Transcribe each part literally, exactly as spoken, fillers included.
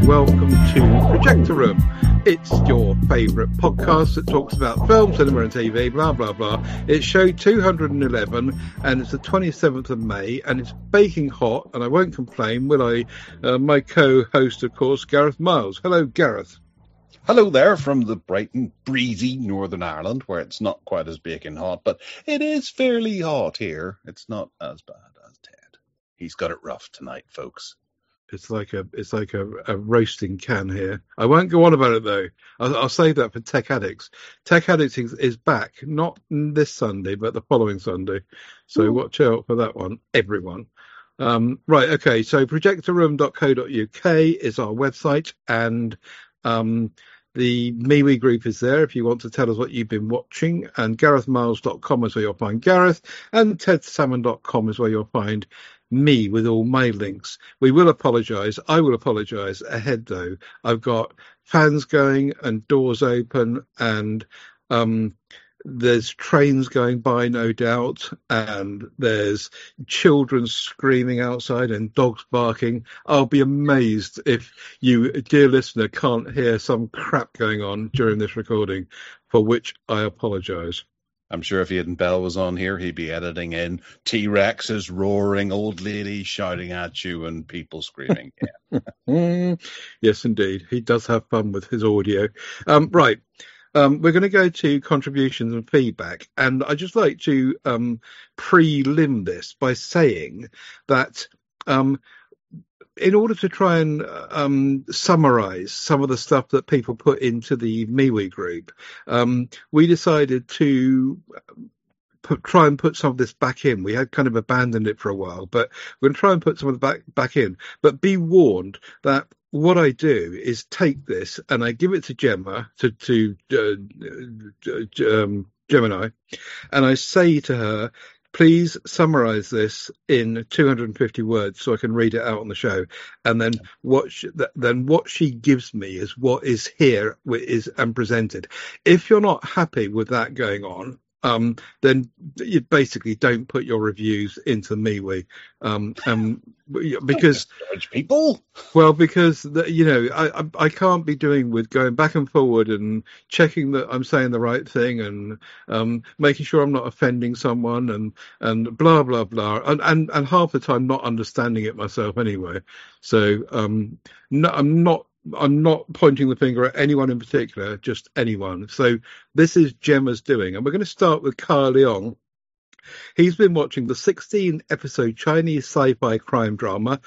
welcome to Projector Room. It's your favourite podcast that talks about film, cinema and T V, blah, blah, blah. It's show two hundred eleven and it's the twenty-seventh of May and it's baking hot and I won't complain, will I? Uh, my co-host, of course, Gareth Miles. Hello, Gareth. Hello there from the bright and breezy Northern Ireland, where it's not quite as baking hot, but it is fairly hot here. It's not as bad as Ted. He's got it rough tonight, folks. It's like a it's like a, a roasting can here. I won't go on about it though. I'll, I'll save that for Tech Addicts. Tech Addicts is, is back, not this Sunday, but the following Sunday. So Ooh. Watch out for that one, everyone. Um, right, okay. So projector room dot co dot uk is our website, and um, the MeWe group is there if you want to tell us what you've been watching. And gareth miles dot com is where you'll find Gareth, and ted salmon dot com is where you'll find me with all my links. We will apologise. I will apologise ahead, though. I've got fans going and doors open, and um, there's trains going by, no doubt, and there's children screaming outside and dogs barking. I'll be amazed if you, dear listener, can't hear some crap going on during this recording, for which I apologise. I'm sure if Aidan Bell was on here, he'd be editing in T-Rexes roaring, old ladies shouting at you, and people screaming. Yeah. Yes, indeed. He does have fun with his audio. Um, right. Um, we're going to go to contributions and feedback. And I'd just like to um, prelim this by saying that um, in order to try and um, summarize some of the stuff that people put into the MeWe group, um, we decided to put, try and put some of this back in. We had kind of abandoned it for a while, but we're going to try and put some of it back, back in. But be warned that what I do is take this and I give it to Gemma, to, to uh, um, Gemini, and I say to her, please summarize this in two hundred fifty words so I can read it out on the show. And then what she, then what she gives me is what is here is and presented. If you're not happy with that going on, um, then you basically don't put your reviews into MeWe. Um, um, because judge people. Well, because the, you know, I, I I can't be doing with going back and forward and checking that I'm saying the right thing and um, making sure I'm not offending someone and and blah blah blah and and, and half the time not understanding it myself anyway. So um, no, I'm not. I'm not pointing the finger at anyone in particular, just anyone. So this is Gemma's doing. And we're going to start with Carl Leong. He's been watching the sixteen episode Chinese sci-fi crime drama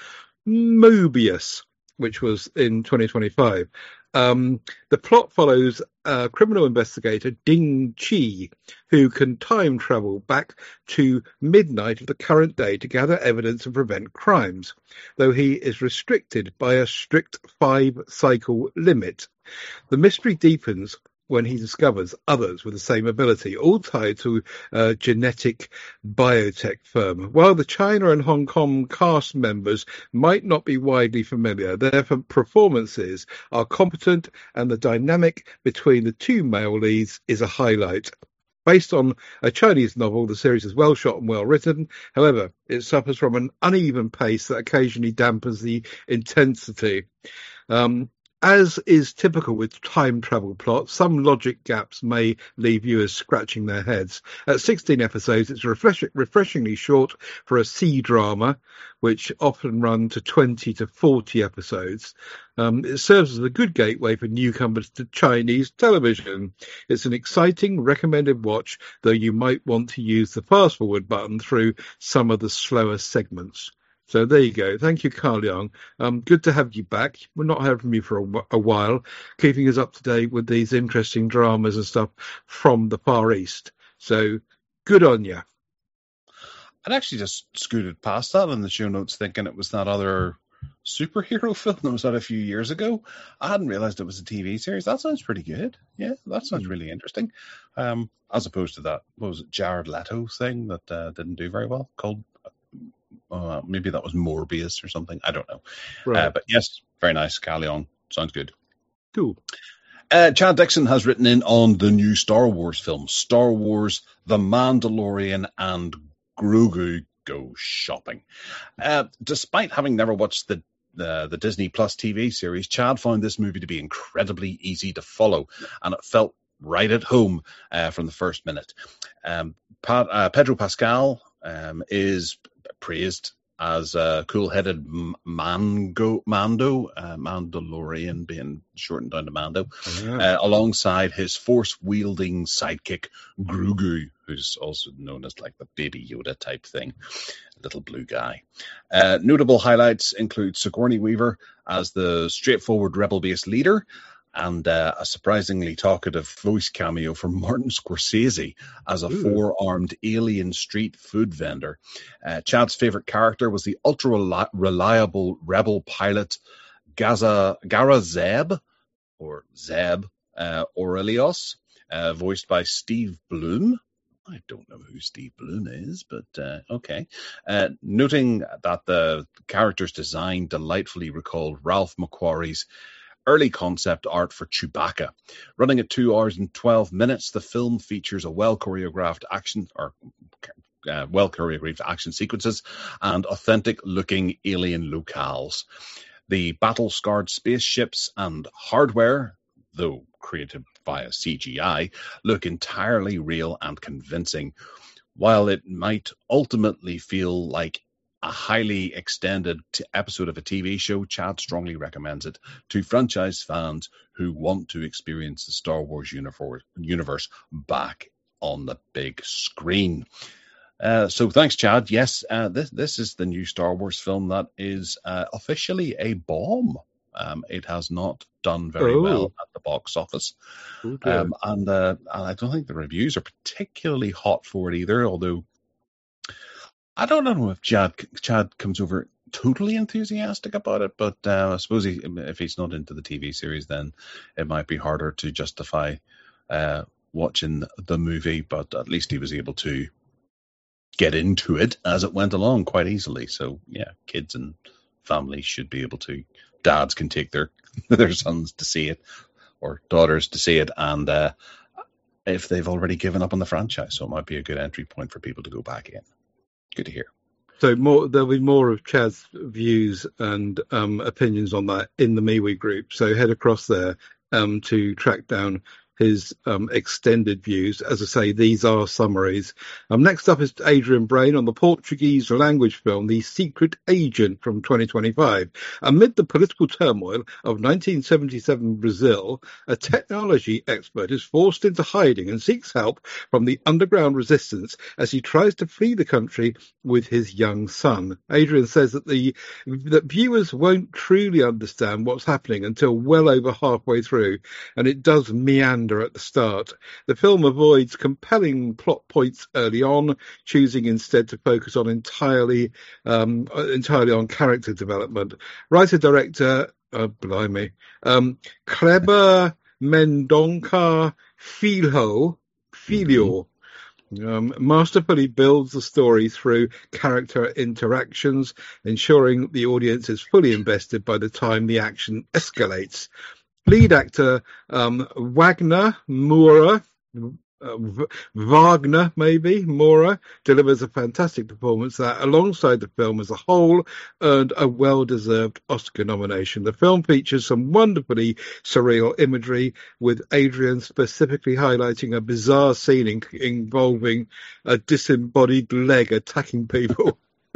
Mobius, which was in twenty twenty-five. Um, the plot follows a criminal investigator, Ding Chi, who can time travel back to midnight of the current day to gather evidence and prevent crimes, though he is restricted by a strict five-cycle limit. The mystery deepens when he discovers others with the same ability, all tied to a genetic biotech firm. While the China and Hong Kong cast members might not be widely familiar, their performances are competent and the dynamic between the two male leads is a highlight. Based on a Chinese novel, the series is well shot and well written. However, it suffers from an uneven pace that occasionally dampens the intensity. Um, As is typical with time travel plots, some logic gaps may leave viewers scratching their heads. At sixteen episodes, it's refresh- refreshingly short for a C-drama, which often run to twenty to forty episodes. Um, it serves as a good gateway for newcomers to Chinese television. It's an exciting, recommended watch, though you might want to use the fast-forward button through some of the slower segments. So there you go. Thank you, Carl Young. Um, good to have you back. We've not heard from you for a, a while, keeping us up to date with these interesting dramas and stuff from the Far East. So good on you. I'd actually just scooted past that in the show notes thinking it was that other superhero film that was out a few years ago. I hadn't realized it was a T V series. That sounds pretty good. Yeah, that sounds really interesting. Um, as opposed to that, what was it, Jared Leto thing that uh, didn't do very well, called Uh, maybe that was Morbius or something. I don't know. Right. Uh, but yes, very nice. Carry on. Sounds good. Cool. Uh, Chad Dixon has written in on the new Star Wars film, Star Wars, The Mandalorian and Grogu Go Shopping. Uh, despite having never watched the the, the Disney Plus T V series, Chad found this movie to be incredibly easy to follow, and it felt right at home uh, from the first minute. Um, Pat, uh, Pedro Pascal um, is praised as a cool-headed Mango, Mando, uh, Mandalorian being shortened down to Mando, yeah. uh, alongside his force-wielding sidekick, Grogu, who's also known as like the Baby Yoda type thing, little blue guy. Uh, notable highlights include Sigourney Weaver as the straightforward rebel-based leader, and uh, a surprisingly talkative voice cameo from Martin Scorsese as a Ooh. four-armed alien street food vendor. Uh, Chad's favorite character was the ultra-reliable rebel pilot Gaza, Gara Zeb, or Zeb uh, Aurelios, uh, voiced by Steve Bloom. I don't know who Steve Bloom is, but uh, okay. Uh, noting that the character's design delightfully recalled Ralph McQuarrie's early concept art for Chewbacca. Running at two hours and twelve minutes, the film features a well-choreographed action or uh, well-choreographed action sequences and authentic-looking alien locales. The battle-scarred spaceships and hardware, though created via C G I, look entirely real and convincing. While it might ultimately feel like a highly extended t- episode of a T V show, Chad strongly recommends it to franchise fans who want to experience the Star Wars universe, universe back on the big screen. Uh, so thanks, Chad. Yes, uh, this this is the new Star Wars film that is uh, officially a bomb. Um, it has not done very oh. well at the box office. Okay. Um, and, uh, and I don't think the reviews are particularly hot for it either, although I don't know if Chad, Chad comes over totally enthusiastic about it, but uh, I suppose he, if he's not into the T V series, then it might be harder to justify uh, watching the movie, but at least he was able to get into it as it went along quite easily. So, yeah, kids and families should be able to, dads can take their, their sons to see it, or daughters to see it, and uh, if they've already given up on the franchise, so it might be a good entry point for people to go back in. Good to hear. So more, there'll be more of Chad's views and um, opinions on that in the MeWe group. So head across there um, to track down his um, extended views. As I say, these are summaries. Um, next up is Adrian Brain on the Portuguese language film The Secret Agent from twenty twenty-five. Amid the political turmoil of nineteen seventy-seven Brazil, a technology expert is forced into hiding and seeks help from the underground resistance as he tries to flee the country with his young son. Adrian says that the that viewers won't truly understand what's happening until well over halfway through, and it does meander at the start. The film avoids compelling plot points early on, choosing instead to focus on entirely um, entirely on character development. Writer-director, oh, blimey, um, Kleber Mendonça Filho, Filho mm-hmm. um, masterfully builds the story through character interactions, ensuring the audience is fully invested by the time the action escalates. Lead actor um, Wagner Moura, uh, v- Wagner maybe, Moura, delivers a fantastic performance that, alongside the film as a whole, earned a well-deserved Oscar nomination. The film features some wonderfully surreal imagery, with Adrian specifically highlighting a bizarre scene in- involving a disembodied leg attacking people.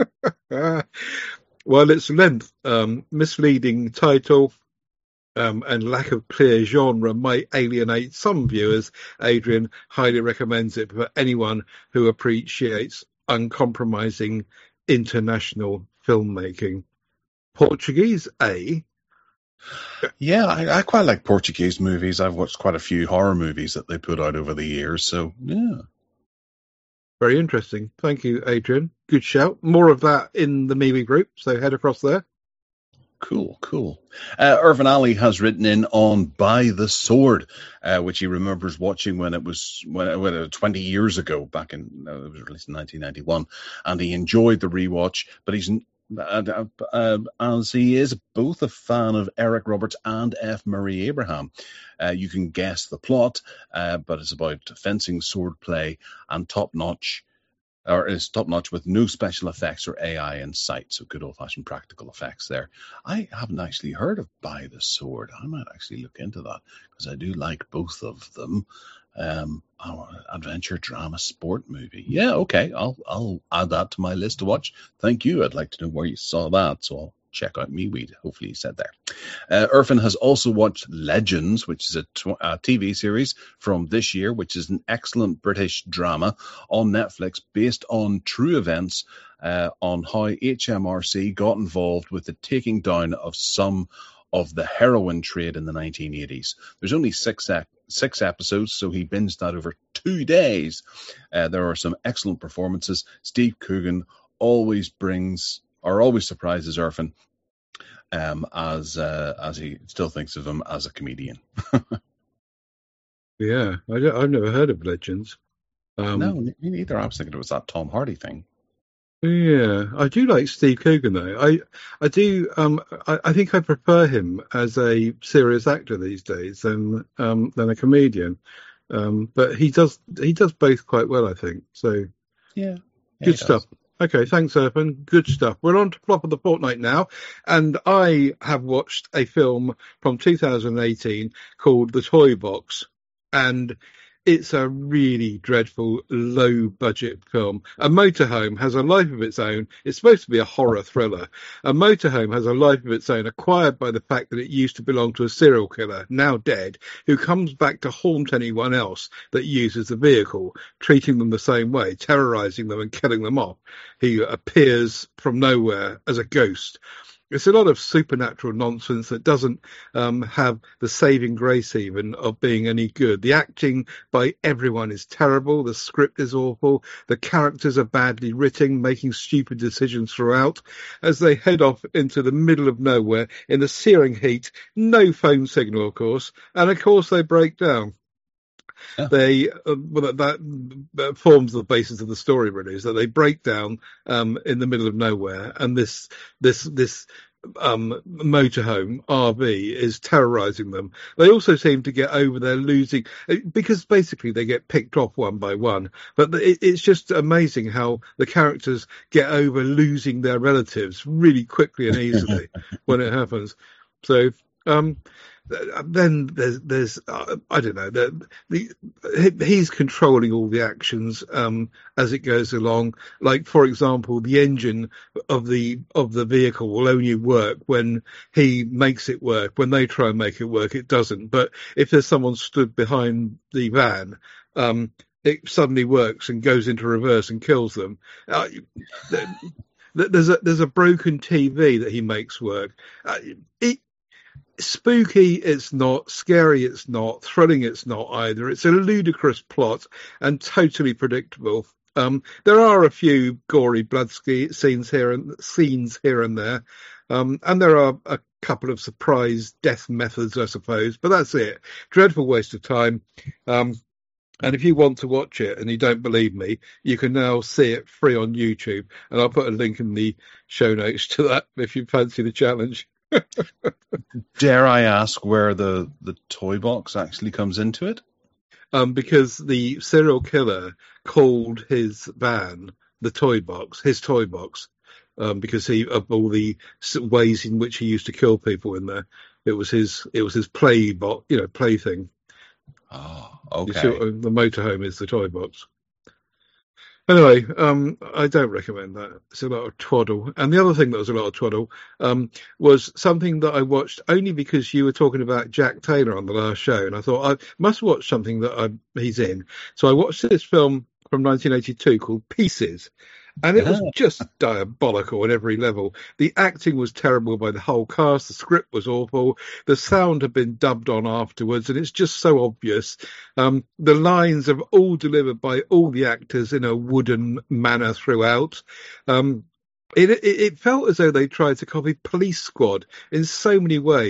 While its length, um, misleading title, Um, and lack of clear genre might alienate some viewers, Adrian highly recommends it for anyone who appreciates uncompromising international filmmaking. Portuguese, eh? Yeah, I, I quite like Portuguese movies. I've watched quite a few horror movies that they put out over the years, so yeah. Very interesting. Thank you, Adrian. Good shout. More of that in the MeWe group, so head across there. Cool, cool. Uh, Irvin Ali has written in on By the Sword, uh, which he remembers watching when it was when, when it, twenty years ago, back in, uh, it was released in nineteen ninety-one, and he enjoyed the rewatch, but he's, uh, uh, as he is both a fan of Eric Roberts and F. Murray Abraham. Uh, you can guess the plot, uh, but it's about fencing, swordplay, and top-notch or is top notch with no special effects or A I in sight. So good old fashioned practical effects there. I haven't actually heard of By the Sword. I might actually look into that because I do like both of them. Um, oh, adventure, drama, sport movie. Yeah, okay. I'll I'll add that to my list to watch. Thank you. I'd like to know where you saw that. So I'll check out MeWeed. Hopefully you said there. Uh, Irfan has also watched Legends, which is a, tw- a T V series from this year, which is an excellent British drama on Netflix based on true events uh, on how H M R C got involved with the taking down of some of the heroin trade in the nineteen eighties. There's only six ep- six episodes, so he binged that over two days. Uh, there are some excellent performances. Steve Coogan always brings, or always surprises Irfan, um, as uh, as he still thinks of him as a comedian. Yeah, I don't, I've never heard of Legends. Um, no, me neither. I was thinking it was that Tom Hardy thing. Yeah, I do like Steve Coogan though. I I do. Um, I, I think I prefer him as a serious actor these days than um, than a comedian. Um, but he does he does both quite well, I think. So yeah, yeah good stuff. Okay, thanks, Irfan. Good stuff. We're on to Flop of the Fortnight now, and I have watched a film from two thousand eighteen called The Toy Box, and it's a really dreadful, low-budget film. A motorhome has a life of its own. It's supposed to be a horror thriller. A motorhome has a life of its own, acquired by the fact that it used to belong to a serial killer, now dead, who comes back to haunt anyone else that uses the vehicle, treating them the same way, terrorising them and killing them off. He appears from nowhere as a ghost. It's a lot of supernatural nonsense that doesn't um, have the saving grace even of being any good. The acting by everyone is terrible. The script is awful. The characters are badly written, making stupid decisions throughout. As they head off into the middle of nowhere in the searing heat, no phone signal, of course, and of course they break down. Yeah. They uh, well, that, that forms the basis of the story, really, is that they break down um, in the middle of nowhere, and this this this um, motorhome R V is terrorising them. They also seem to get over their losing, because basically they get picked off one by one. But it, it's just amazing how the characters get over losing their relatives really quickly and easily when it happens. So. Um, Then there's, there's uh, I don't know, the, the, he's controlling all the actions um, as it goes along. Like, for example, the engine of the of the vehicle will only work when he makes it work. When they try and make it work, it doesn't. But if there's someone stood behind the van, um, it suddenly works and goes into reverse and kills them. Uh, there's a there's a broken T V that he makes work. Uh, it, Spooky it's not, scary it's not, thrilling it's not either. It's a ludicrous plot and totally predictable. Um, there are a few gory blood ski scenes here and scenes here and there, um, and there are a couple of surprise death methods, I suppose. But that's it. Dreadful waste of time. Um, and if you want to watch it and you don't believe me, you can now see it free on YouTube, and I'll put a link in the show notes to that if you fancy the challenge. Dare I ask where the, the toy box actually comes into it? Um, because the serial killer called his van the toy box, his toy box, um, because he of all the ways in which he used to kill people in there, it was his it was his play box, you know, play thing. Oh, okay. See, the motorhome is the toy box. Anyway, um, I don't recommend that. It's a lot of twaddle. And the other thing that was a lot of twaddle um, was something that I watched only because you were talking about Jack Taylor on the last show. And I thought I must watch something that I, he's in. So I watched this film from nineteen eighty-two called Pieces. And it was just diabolical at every level. The acting was terrible by the whole cast. The script was awful. The sound had been dubbed on afterwards, and it's just so obvious. Um, the lines are all delivered by all the actors in a wooden manner throughout. Um, It, it, it felt as though they tried to copy Police Squad in so many ways.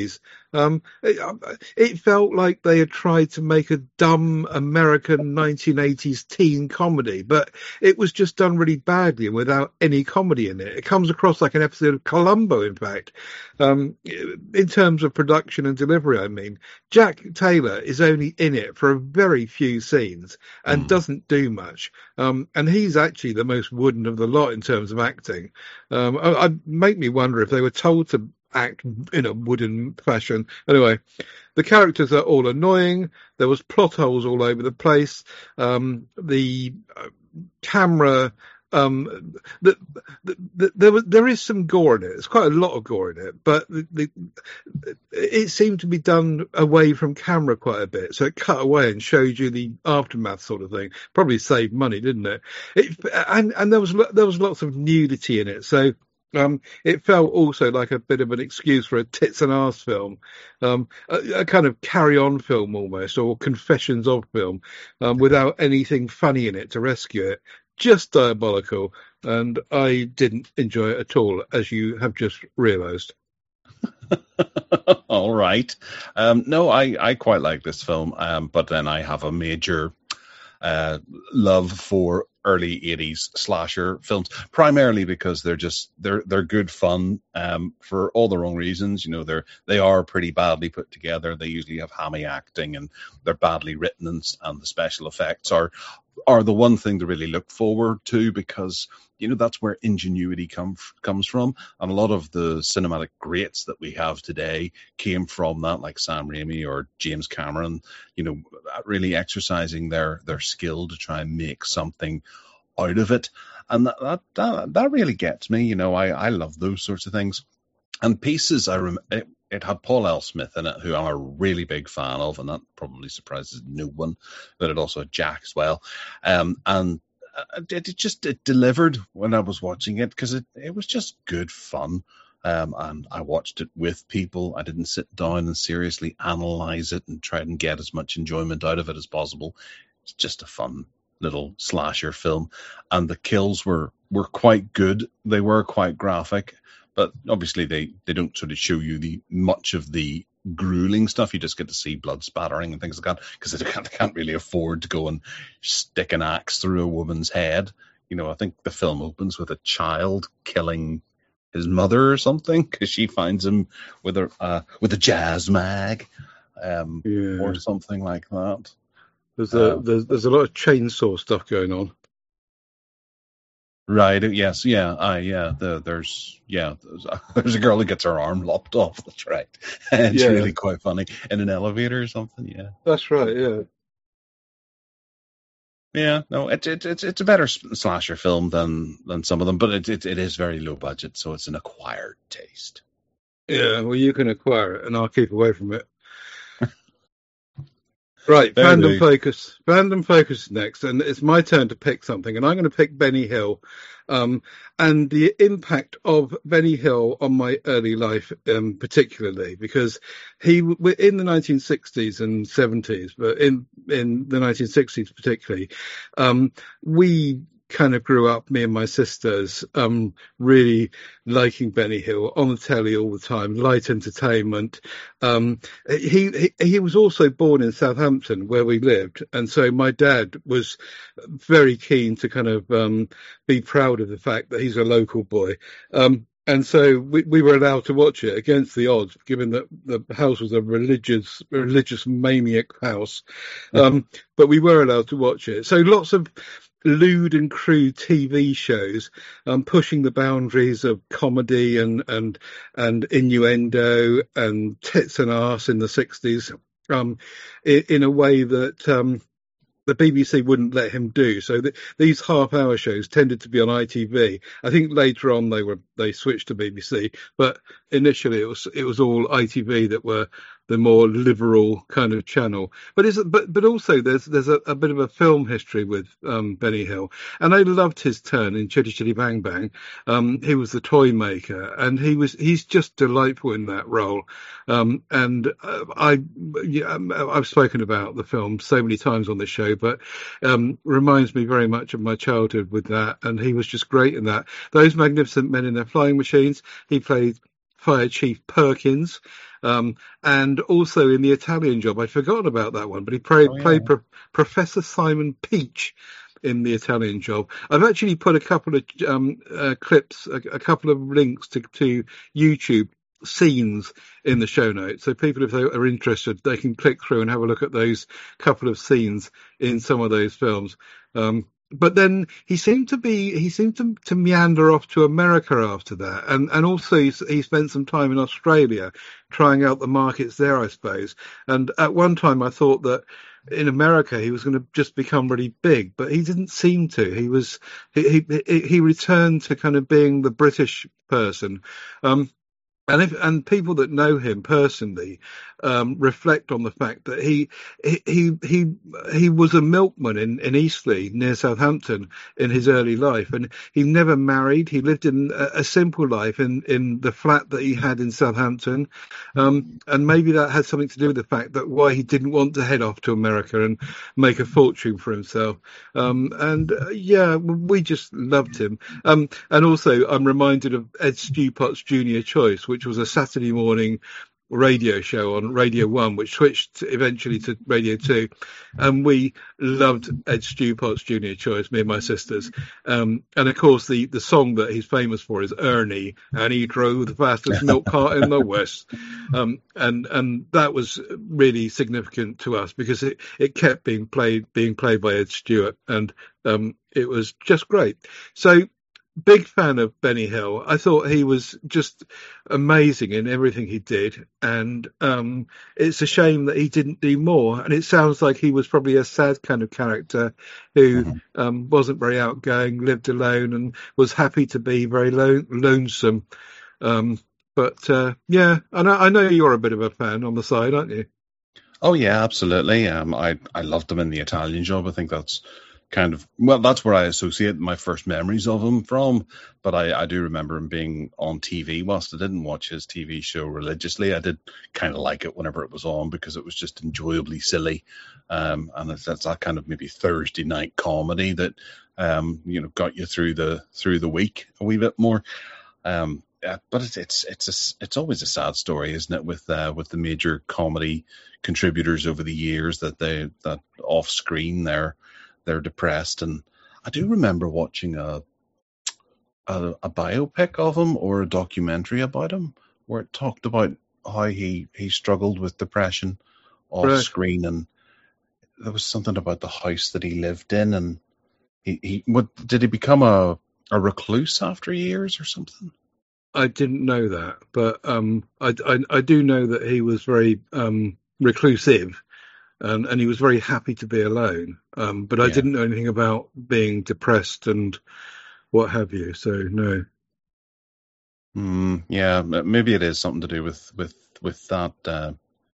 Um, it, it felt like they had tried to make a dumb American nineteen eighties teen comedy, but it was just done really badly and without any comedy in it. It comes across like an episode of Columbo, in fact, um, in terms of production and delivery. I mean, Jack Taylor is only in it for a very few scenes and Mm. doesn't do much. Um, and he's actually the most wooden of the lot in terms of acting. Um, I, I make me wonder if they were told to act in a wooden fashion. Anyway, the characters are all annoying. There was plot holes all over the place. Um, the uh, camera, um, the, the, the, there was there is some gore in it. There's quite a lot of gore in it, but the, the, it seemed to be done away from camera quite a bit. So it cut away and showed you the aftermath sort of thing. Probably saved money, didn't it? It and and there was there was lots of nudity in it. So. Um, it felt also like a bit of an excuse for a tits and arse film, um, a, a kind of carry-on film almost, or confessions of film, um, without anything funny in it to rescue it. Just diabolical, and I didn't enjoy it at all, as you have just realised. All right. Um, no, I, I quite like this film, um, but then I have a major uh, love for early eighties slasher films, primarily because they're just they're they're good fun um, for all the wrong reasons. You know, they're they are pretty badly put together. They usually have hammy acting, and they're badly written, and, and the special effects are are the one thing to really look forward to, because you know that's where ingenuity come, comes from, and a lot of the cinematic greats that we have today came from that, like Sam Raimi or James Cameron, you know, really exercising their their skill to try and make something out of it. And that that that, that really gets me. You know, I I love those sorts of things. And Pieces, I rem- it, it had Paul L. Smith in it, who I'm a really big fan of, and that probably surprises no one. But it also had Jack as well, um, and it, it just it delivered when I was watching it, because it, it was just good fun. Um, and I watched it with people. I didn't sit down and seriously analyze it and try and get as much enjoyment out of it as possible. It's just a fun little slasher film, and the kills were were quite good. They were quite graphic, but obviously they they don't sort of show you the much of the grueling stuff. You just get to see blood spattering and things like that, because they can't, they can't really afford to go and stick an axe through a woman's head. You know, I think the film opens with a child killing his mother or something, because she finds him with a uh, with a jazz mag, um, Yeah. or something like that. There's a Uh, there's there's a lot of chainsaw stuff going on. Right. Yes. Yeah. I. Yeah. The, there's. Yeah. There's a, there's a girl who gets her arm lopped off. That's right. And it's Yeah. really quite funny in an elevator or something. Yeah. That's right. Yeah. Yeah. No. It's it, it's it's a better s- slasher film than than some of them, but it, it it is very low budget, so it's an acquired taste. Yeah. Well, you can acquire it, and I'll keep away from it. Right, There fandom they- focus. Fandom focus is next, and it's my turn to pick something, and I'm going to pick Benny Hill, um, and the impact of Benny Hill on my early life, um, particularly because he w- in the nineteen sixties and seventies, but in in the nineteen sixties particularly, um, we kind of grew up, me and my sisters, um, really liking Benny Hill on the telly all the time, light entertainment. Um, he, he he was also born in Southampton, where we lived, and so my dad was very keen to kind of um, be proud of the fact that he's a local boy. Um, and so we, we were allowed to watch it against the odds, given that the house was a religious religious maniac house. Um, but we were allowed to watch it. So lots of lewd and crude T V shows, um, pushing the boundaries of comedy and and and innuendo and tits and arse in the sixties, um, in, in a way that um, the B B C wouldn't let him do. So th- these half-hour shows tended to be on I T V. I think later on they were they switched to B B C, but initially it was it was all I T V that were the more liberal kind of channel. But is but but also there's there's a, a bit of a film history with um, Benny Hill, and I loved his turn in Chitty Chitty Bang Bang. Um, he was the toy maker, and he was he's just delightful in that role. Um, and uh, I yeah, I've spoken about the film so many times on this show, but um, reminds me very much of my childhood with that, and he was just great in that. Those Magnificent Men in Their Flying Machines, he played Fire Chief Perkins, um, and also in The Italian Job. I'd forgotten about that one, but he played, Oh, yeah. played Pro- Professor Simon Peach in The Italian Job. I've actually put a couple of um, uh, clips, a, a couple of links to, to YouTube scenes in the show notes, so people, if they are interested, they can click through and have a look at those couple of scenes in some of those films. Um, but then he seemed to be, he seemed to, to meander off to America after that, and and also he, he spent some time in Australia trying out the markets there, I suppose. And at one time, I thought that in America he was going to just become really big, but he didn't seem to. He was he he, he returned to kind of being the British person. Um, And if, and people that know him personally um, reflect on the fact that he he he he, he was a milkman in, in Eastleigh near Southampton in his early life, and he never married. He lived in a, a simple life in, in the flat that he had in Southampton, um, and maybe that had something to do with the fact that why he didn't want to head off to America and make a fortune for himself. Um, and uh, yeah, we just loved him. Um, and also, I'm reminded of Ed Stewpart's Junior Choice, which was a Saturday morning radio show on Radio One, which switched eventually to Radio Two, and we loved Ed Stewpart's Junior Choice, me and my sisters. Um, and of course, the the song that he's famous for is Ernie, and he drove the fastest milk cart in the West. Um, and and that was really significant to us because it, it kept being played being played by Ed Stewart, and um, it was just great. So. Big fan of Benny Hill. I thought he was just amazing in everything he did, and um, it's a shame that he didn't do more. And it sounds like he was probably a sad kind of character who mm-hmm. um, wasn't very outgoing, lived alone, and was happy to be very lo- lonesome. Um, but uh, yeah, I know, I know you're a bit of a fan on the side, aren't you? Oh yeah, absolutely. Um, I I loved him in The Italian Job. I think that's. Kind of, well, that's where I associate my first memories of him from. But I, I do remember him being on T V. Whilst I didn't watch his T V show religiously, I did kind of like it whenever it was on because it was just enjoyably silly. Um, and it's, it's that kind of maybe Thursday night comedy that, um, you know, got you through the through the week a wee bit more. Um, yeah, but it's it's it's a, it's always a sad story, isn't it? With uh, with the major comedy contributors over the years that they that off screen they're. They're depressed, and I do remember watching a, a a biopic of him or a documentary about him where it talked about how he, he struggled with depression off right. screen, and there was something about the house that he lived in, and he, he what did he become a a recluse after years or something? I didn't know that, but um, I, I I do know that he was very um reclusive. Um, and he was very happy to be alone. Um, but I yeah. didn't know anything about being depressed and what have you. So no. Mm, yeah, maybe it is something to do with with with that. Uh,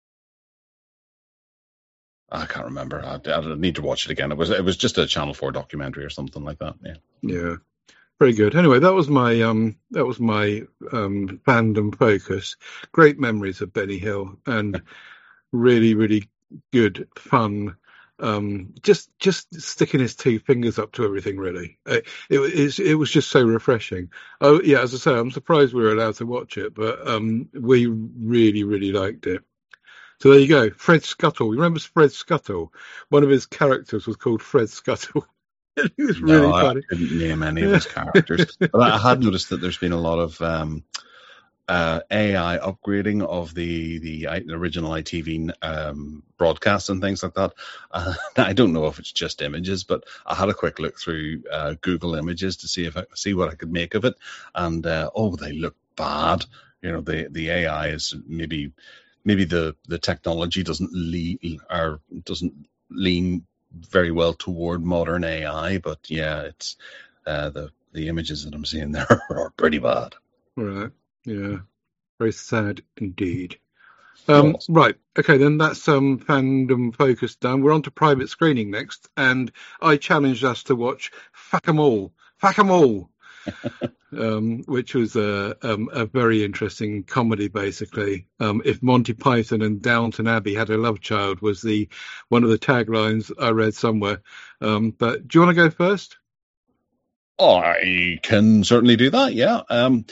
I can't remember. I, I need to watch it again. It was it was just a Channel four documentary or something like that. Yeah. Yeah. Very good. Anyway, that was my um that was my um fandom focus. Great memories of Benny Hill and really really. Good fun, um, just just sticking his two fingers up to everything. Really, it, it, it was just so refreshing. Oh yeah, as I say, I'm surprised we were allowed to watch it, but um, we really really liked it. So there you go, Fred Scuttle. You remember Fred Scuttle? One of his characters was called Fred Scuttle. He was no, really I funny. couldn't name any of his characters, but I had noticed that there's been a lot of. Um, Uh, A I upgrading of the the, the original I T V um, broadcasts and things like that. Uh, I don't know if it's just images, but I had a quick look through uh, Google Images to see if I see what I could make of it, and uh, oh, they look bad. You know, the the A I is maybe maybe the the technology doesn't lean or doesn't lean very well toward modern A I, but yeah, it's uh, the the images that I'm seeing there are pretty bad. Right. Yeah, very sad indeed. Um, yes. Right, okay, then that's um, fandom focus done. We're on to private screening next, and I challenged us to watch Fuck 'em All, Fuck 'em All, um, which was a, um, a very interesting comedy, basically. Um, if Monty Python and Downton Abbey had a love child was the one of the taglines I read somewhere. Um, but do you want to go first? Oh, I can certainly do that, yeah. Um,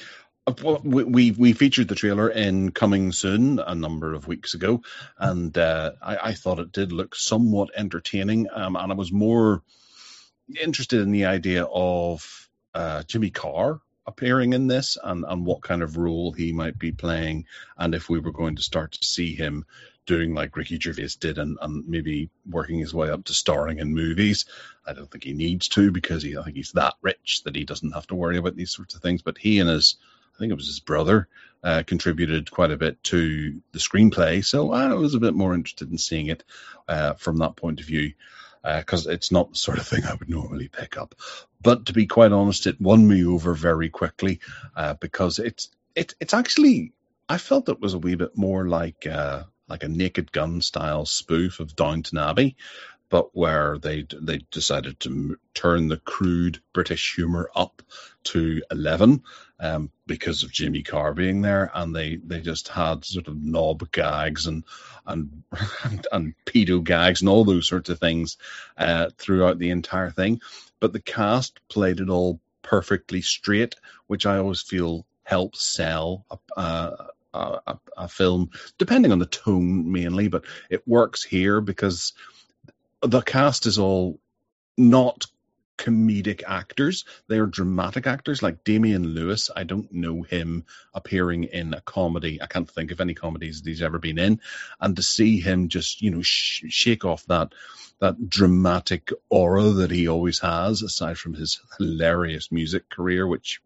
Well, we, we we featured the trailer in Coming Soon a number of weeks ago, and uh, I, I thought it did look somewhat entertaining, um, and I was more interested in the idea of uh, Jimmy Carr appearing in this, and, and what kind of role he might be playing, and if we were going to start to see him doing like Ricky Gervais did, and, and maybe working his way up to starring in movies. I don't think he needs to, because he, I think he's that rich that he doesn't have to worry about these sorts of things. But he and his, I think it was his brother, uh, contributed quite a bit to the screenplay. So I was a bit more interested in seeing it uh, from that point of view, because uh, it's not the sort of thing I would normally pick up. But to be quite honest, it won me over very quickly, uh, because it's it, it's actually, I felt it was a wee bit more like uh, like a Naked Gun style spoof of Downton Abbey, but where they they decided to m- turn the crude British humour up to eleven, um, because of Jimmy Carr being there, and they, they just had sort of knob gags and and and, and pedo gags and all those sorts of things uh, throughout the entire thing. But the cast played it all perfectly straight, which I always feel helps sell a, a, a, a film, depending on the tone mainly. But it works here because the cast is all not comedic actors. They're dramatic actors, like Damian Lewis. I don't know him appearing in a comedy. I can't think of any comedies that he's ever been in. And to see him just, you know, sh- shake off that that dramatic aura that he always has, aside from his hilarious music career, which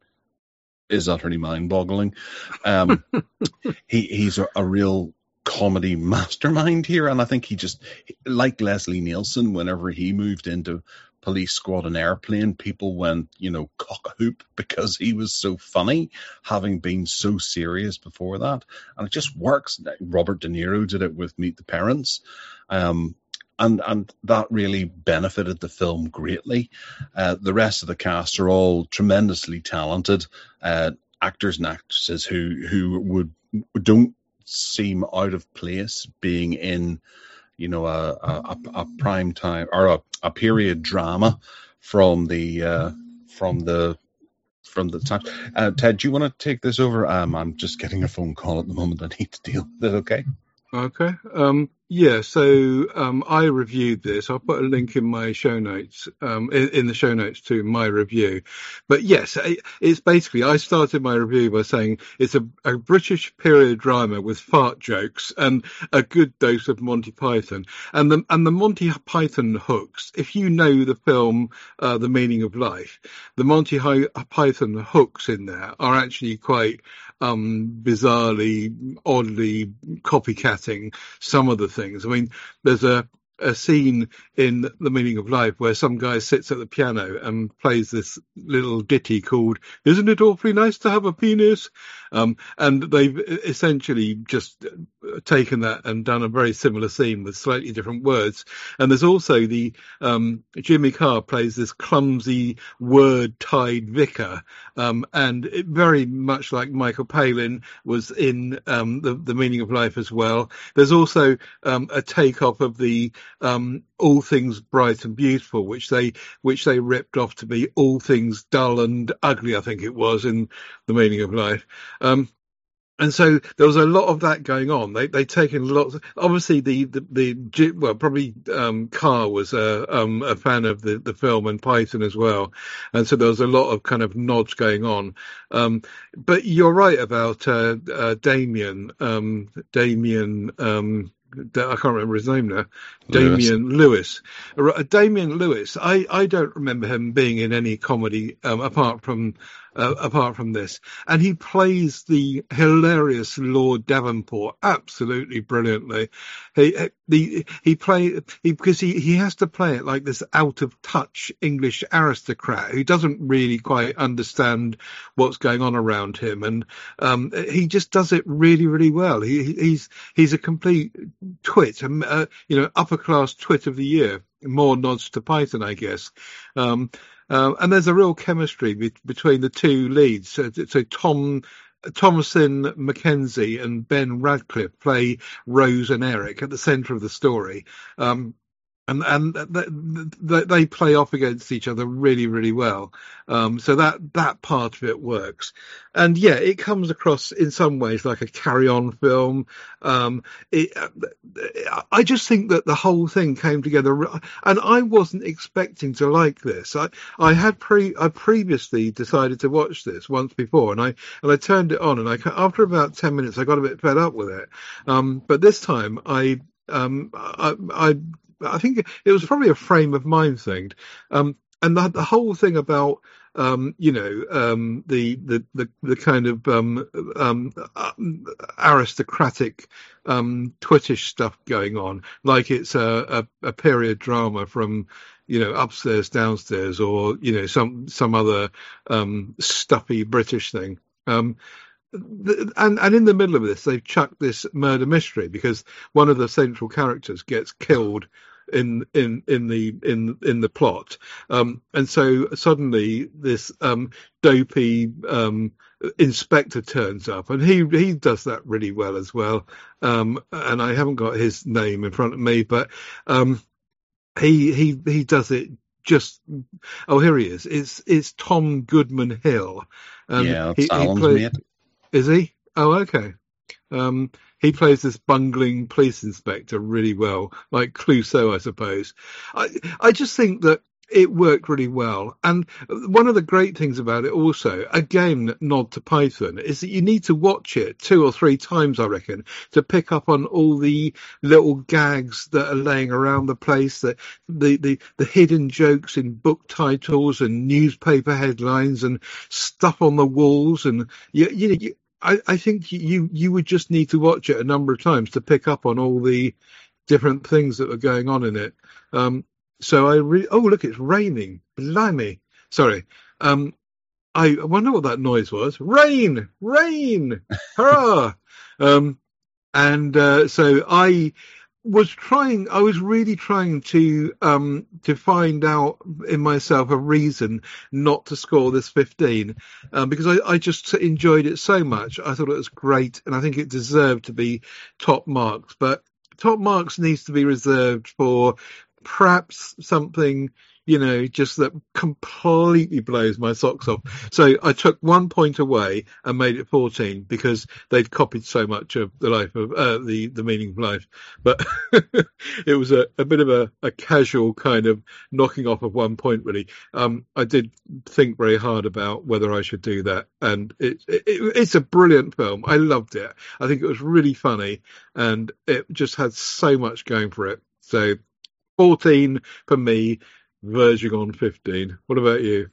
is utterly mind-boggling. Um, he he's a, a real comedy mastermind here, and I think he just, like Leslie Nielsen, whenever he moved into Police Squad and Airplane, people went, you know, cock-a-hoop because he was so funny, having been so serious before that. And it just works. Robert De Niro did it with Meet the Parents. Um, and and that really benefited the film greatly. Uh, the rest of the cast are all tremendously talented uh, actors and actresses who, who would don't seem out of place being in, you know, a, a, a prime time or a, a period drama from the uh, from the from the time. Uh, Ted, do you want to take this over? Um, I'm just getting a phone call at the moment. I need to deal with it. Okay. Okay. Um, yeah, so um, I reviewed this. I'll put a link in my show notes, um, in, in the show notes to my review. But yes, it, it's basically, I started my review by saying it's a, a British period drama with fart jokes and a good dose of Monty Python. And the, and the Monty Python hooks, if you know the film uh, The Meaning of Life, the Monty Hi- Python hooks in there are actually quite um, bizarrely, oddly copycatting some of the things. I mean, there's a, a scene in The Meaning of Life where some guy sits at the piano and plays this little ditty called "Isn't it awfully nice to have a penis?" Um, and they've essentially just taken that and done a very similar scene with slightly different words. And there's also the um, Jimmy Carr plays this clumsy word-tied vicar, um, and it, very much like Michael Palin was in um, the, the Meaning of Life as well. There's also um, a take-off of the um, All Things Bright and Beautiful, which they which they ripped off to be All Things Dull and Ugly, I think it was, in The Meaning of Life. Um, and so there was a lot of that going on. They they taken lots. Of, obviously, the the, the well, probably um, Carr was a um, a fan of the, the film and Python as well, and so there was a lot of kind of nods going on. Um, but you're right about uh, uh, Damien. Um, Damien. Um, I can't remember his name now. Damian Lewis. Lewis. Damian Lewis. I, I don't remember him being in any comedy um, apart from uh, apart from this, and he plays the hilarious Lord Davenport absolutely brilliantly. He the he play he because he, he has to play it like this out of touch English aristocrat who doesn't really quite understand what's going on around him, and um, he just does it really really well. He he's he's a complete twit, uh, you know, upper class twit of the year. More nods to Python, I guess. Um, uh, and there's a real chemistry be- between the two leads. So, so Tom Thomasin Mackenzie and Ben Radcliffe play Rose and Eric at the centre of the story. Um, and and th- th- they play off against each other really, really well. Um, so that that part of it works, and yeah, it comes across in some ways like a carry-on film. Um, it, I just think that the whole thing came together, and I wasn't expecting to like this. I I had pre I previously decided to watch this once before, and I and I turned it on, and I after about ten minutes I got a bit fed up with it. Um, but this time I um I. I I think it was probably a frame of mind thing, um, and the, the whole thing about um, you know um, the, the the the kind of um, um, aristocratic um, Twittish stuff going on, like it's a, a, a period drama from you know Upstairs, Downstairs, or you know some some other um, stuffy British thing. Um, and and in the middle of this, they've chucked this murder mystery because one of the central characters gets killed in in in the in in the plot, um, and so suddenly this um, dopey um, inspector turns up, and he he does that really well as well. Um, and I haven't got his name in front of me, but um, he he he does it. Just oh, here he is. It's it's Tom Goodman Hill, and Yeah, he, that's he Alan's plays. mate. Is he? Oh, okay. Um, he plays this bungling police inspector really well, like Clouseau, I suppose. I, I just think that it worked really well. And one of the great things about it also, again, nod to Python, is that you need to watch it two or three times, I reckon, to pick up on all the little gags that are laying around the place, that the, the, the hidden jokes in book titles and newspaper headlines and stuff on the walls. And you, you, you I, I think you you would just need to watch it a number of times to pick up on all the different things that are going on in it. Um, so I really, oh look, it's raining. Blimey, sorry. Um, I wonder what that noise was. Rain, rain, hurrah! um, and uh, so I was trying. I was really trying to um, to find out in myself a reason not to score this fifteen, um, because I, I just enjoyed it so much. I thought it was great, and I think it deserved to be top marks. But top marks needs to be reserved for perhaps something, you know, just that completely blows my socks off. So I took one point away and made it fourteen because they'd copied so much of the life of uh, the the meaning of life. But it was a, a bit of a, a casual kind of knocking off of one point, really. Um, I did think very hard about whether I should do that, and it, it, it's a brilliant film. I loved it. I think it was really funny, and it just had so much going for it. So fourteen for me, verging on fifteen. What about you?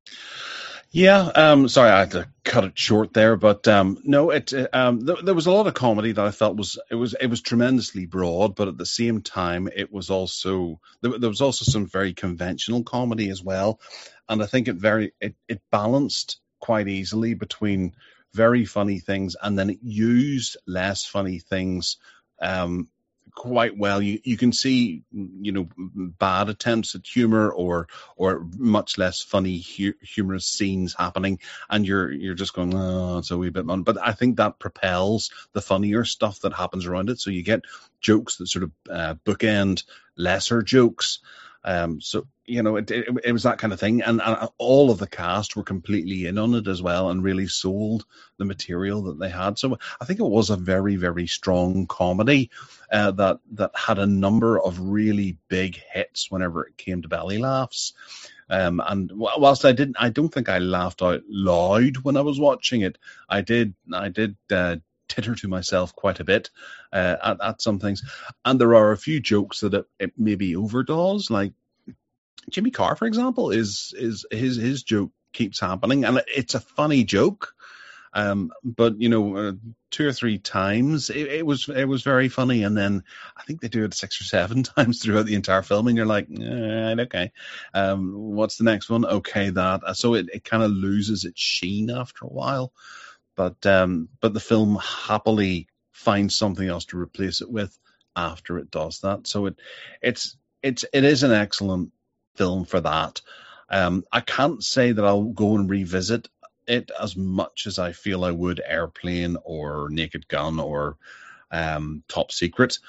Yeah, um, sorry, I had to cut it short there, but um, no, it um, th- there was a lot of comedy that I felt was it was it was tremendously broad, but at the same time, it was also there, there was also some very conventional comedy as well, and I think it very it, it balanced quite easily between very funny things and then it used less funny things. Um, quite well. You you can see, you know, bad attempts at humor or or much less funny hu- humorous scenes happening, and you're you're just going, oh, it's a wee bit fun. But I think that propels the funnier stuff that happens around it. So you get jokes that sort of uh, bookend lesser jokes. Um, so you know, it, it it was that kind of thing, and, and all of the cast were completely in on it as well, and really sold the material that they had. So I think it was a very, very strong comedy uh, that that had a number of really big hits whenever it came to belly laughs. Um, and whilst I didn't, I don't think I laughed out loud when I was watching it. I did, I did. Uh, titter to myself quite a bit uh, at, at some things, and there are a few jokes that it, it maybe overdoes, like Jimmy Carr, for example, is is his his joke keeps happening, and it's a funny joke, um, but you know, uh, two or three times it, it was it was very funny, and then I think they do it six or seven times throughout the entire film, and you're like, eh, okay, um, what's the next one? Okay, that. So it, it kind of loses its sheen after a while. But um, but the film happily finds something else to replace it with after it does that. So it it's it's it is an excellent film for that. Um, I can't say that I'll go and revisit it as much as I feel I would Airplane or Naked Gun or um, Top Secret,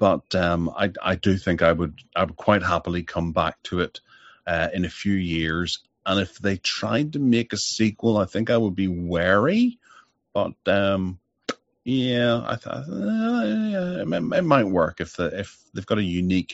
but um, I I do think I would I would quite happily come back to it uh, in a few years. And if they tried to make a sequel, I think I would be wary. But um, yeah, I thought uh, yeah, it, it might work if the if they've got a unique.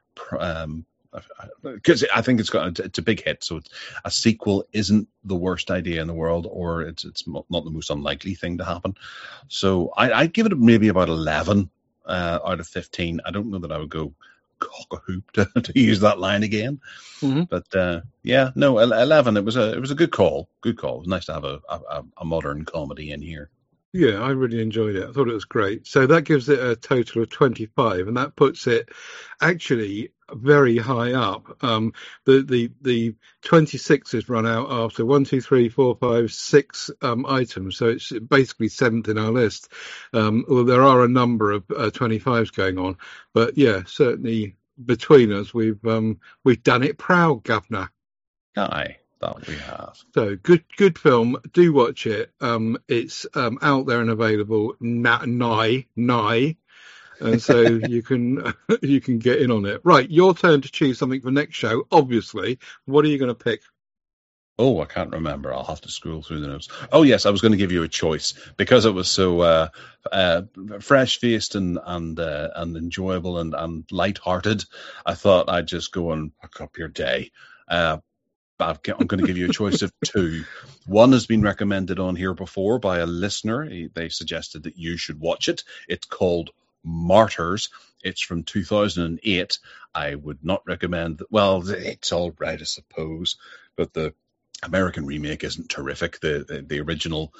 Um, because I think it's got it's a big hit, so it's, a sequel isn't the worst idea in the world, or it's it's not the most unlikely thing to happen. So I, I'd give it maybe about eleven uh, out of fifteen. I don't know that I would go cock a hoop to, to use that line again, mm-hmm. but uh, yeah, no, eleven. It was a it was a good call, good call. It was nice to have a, a, a modern comedy in here. Yeah, I really enjoyed it. I thought it was great. So that gives it a total of twenty-five, and that puts it actually very high up. Um, the the the twenty-sixes run out after one, two, three, four, five, six um, items. So it's basically seventh in our list. Um, well, there are a number of uh, twenty-fives going on, but yeah, certainly between us, we've um, we've done it proud, Governor. Aye. That we have. So good, good film. Do watch it. Um, it's um, out there and available na- nigh, nigh, and so you can you can get in on it. Right, your turn to choose something for next show. Obviously, what are you going to pick? Oh, I can't remember. I'll have to scroll through the notes. Oh, yes, I was going to give you a choice because it was so uh, uh, fresh-faced and and uh, and enjoyable and and light-hearted. I thought I'd just go and pick up your day. Uh, I'm going to give you a choice of two. One has been recommended on here before by a listener. They suggested that you should watch it. It's called Martyrs. It's from two thousand eight. I would not recommend that. Well, it's all right, I suppose, but the American remake isn't terrific. The the, the original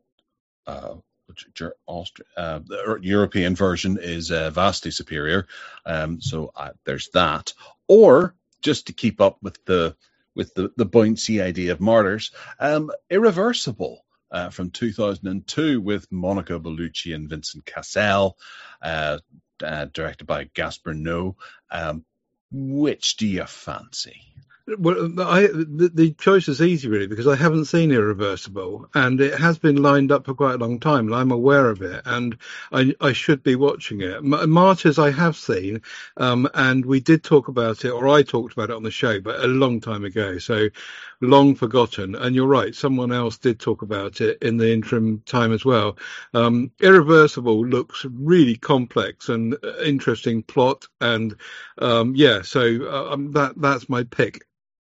uh, Austria, uh, the European version is uh, vastly superior. Um, so uh, there's that. Or just to keep up with the with the, the bouncy idea of Martyrs, um, Irreversible uh, from two thousand two with Monica Bellucci and Vincent Cassel, uh, uh, directed by Gaspar Noé. Um, which do you fancy? Well, I, the, the choice is easy, really, because I haven't seen Irreversible, and it has been lined up for quite a long time, and I'm aware of it, and I, I should be watching it. M- Martyrs I have seen, um, and we did talk about it, or I talked about it on the show, but a long time ago, so long forgotten. And you're right, someone else did talk about it in the interim time as well. Um, Irreversible looks really complex and interesting plot, and um, yeah, so uh, um, that that's my pick.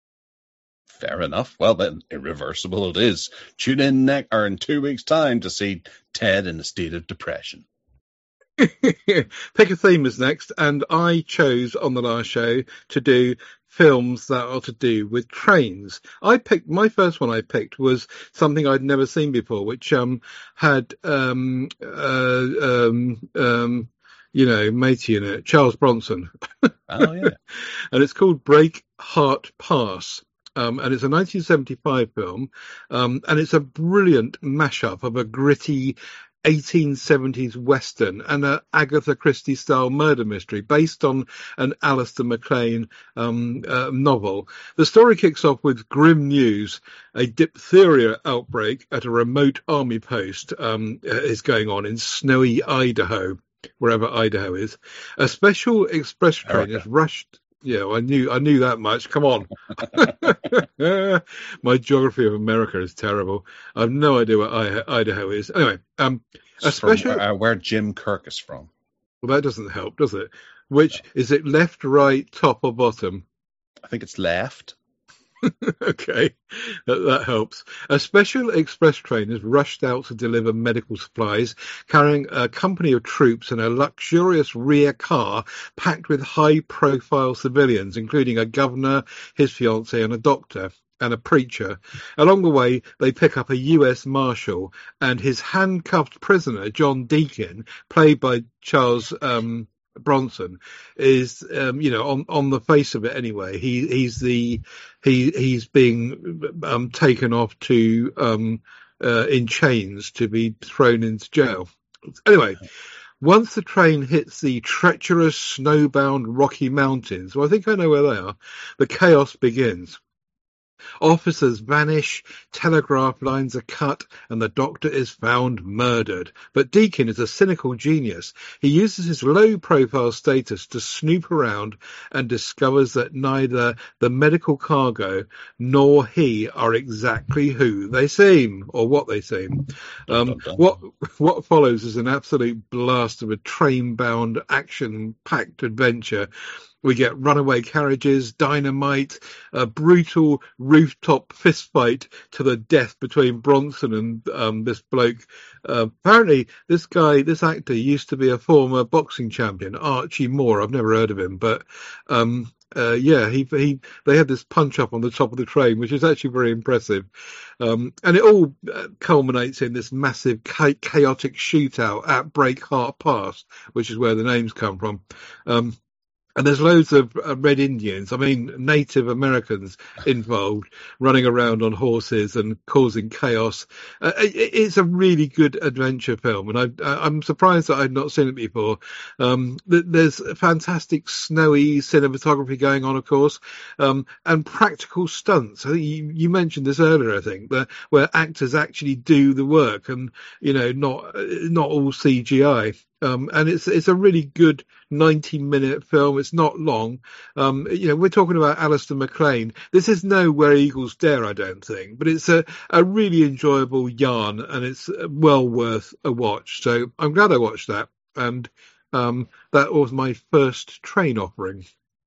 Fair enough. Well, then, Irreversible it is. Tune in next or in two weeks' time to see Ted in a state of depression. Pick a theme is next, and I chose on the last show to do films that are to do with trains. I picked my first one. I picked was something I'd never seen before, which um had um uh, um um you know matey in it, Charles Bronson. Oh yeah, and it's called Break Heart Pass. Um, and it's a nineteen seventy-five film, um, and it's a brilliant mashup of a gritty eighteen seventies Western and an Agatha Christie-style murder mystery based on an Alistair MacLean um, uh, novel. The story kicks off with grim news. A diphtheria outbreak at a remote army post um, is going on in snowy Idaho, wherever Idaho is. A special express train America. is rushed... Yeah, I knew I knew that much. Come on. My geography of America is terrible. I have no idea what Idaho is. Anyway, um, a special... From, uh, where Jim Kirk is from. Well, that doesn't help, does it? Which, no. Is it left, right, top or bottom? I think it's left. Okay, that, that helps. A special express train is rushed out to deliver medical supplies, carrying a company of troops in a luxurious rear car packed with high-profile civilians, including a governor, his fiancée, and a doctor, and a preacher. Along the way, they pick up a U S Marshal and his handcuffed prisoner, John Deacon, played by Charles... Um, Bronson is, um, you know, on, on the face of it anyway. He he's the he he's being um, taken off to um, uh, in chains to be thrown into jail. Anyway, once the train hits the treacherous snowbound Rocky Mountains, well, I think I know where they are. The chaos begins. Officers vanish, telegraph lines are cut, and the doctor is found murdered. But Deakin is a cynical genius. He uses his low-profile status to snoop around and discovers that neither the medical cargo nor he are exactly who they seem, or what they seem. Dun, Um, dun, dun. what what follows is an absolute blast of a train-bound, action-packed adventure. We get runaway carriages, dynamite, a brutal rooftop fistfight to the death between Bronson and um, this bloke. Uh, apparently, this guy, this actor, used to be a former boxing champion, Archie Moore. I've never heard of him, but um, uh, yeah, he he. They had this punch up on the top of the train, which is actually very impressive, um, and it all uh, culminates in this massive cha- chaotic shootout at Breakheart Pass, which is where the names come from. Um, And there's loads of uh, Red Indians, I mean, Native Americans involved, running around on horses and causing chaos. Uh, it, it's a really good adventure film, and I, I'm surprised that I'd not seen it before. Um, there's fantastic snowy cinematography going on, of course, um, and practical stunts. I think you, you mentioned this earlier, I think, that, where actors actually do the work and, you know, not not all C G I. Um, and it's it's a really good ninety minute film. It's not long. Um, you know, we're talking about Alistair MacLean. This is no Where Eagles Dare, I don't think, but it's a, a really enjoyable yarn, and it's well worth a watch. So I'm glad I watched that. And um, that was my first train offering.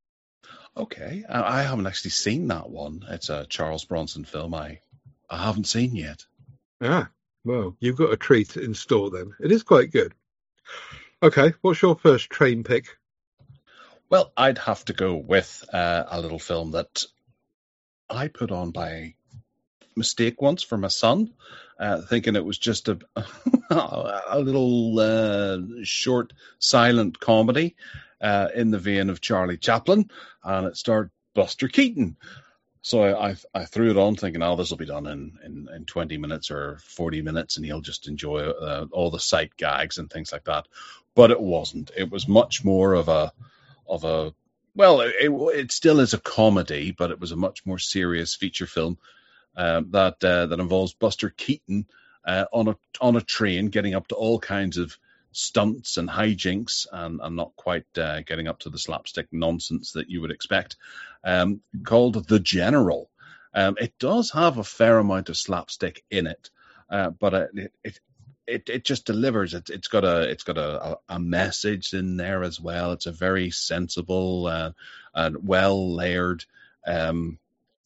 Okay, I I haven't actually seen that one. It's a Charles Bronson film I I haven't seen yet. Ah, well, you've got a treat in store then. It is quite good. Okay, what's your first train pick? Well, I'd have to go with uh, a little film that I put on by mistake once for my son, uh, thinking it was just a a little uh, short, silent comedy uh, in the vein of Charlie Chaplin, and it starred Buster Keaton. So I, I I threw it on thinking, oh, this will be done in, in, in twenty minutes or forty minutes, and he'll just enjoy uh, all the sight gags and things like that. But it wasn't. It was much more of a of a well, it, it still is a comedy, but it was a much more serious feature film uh, that uh, that involves Buster Keaton uh, on a on a train, getting up to all kinds of stunts and hijinks, and, and not quite uh, getting up to the slapstick nonsense that you would expect. Um, called The General. Um, it does have a fair amount of slapstick in it, uh, but it, it it it just delivers. It, it's got a it's got a, a message in there as well. It's a very sensible uh, and well layered, um,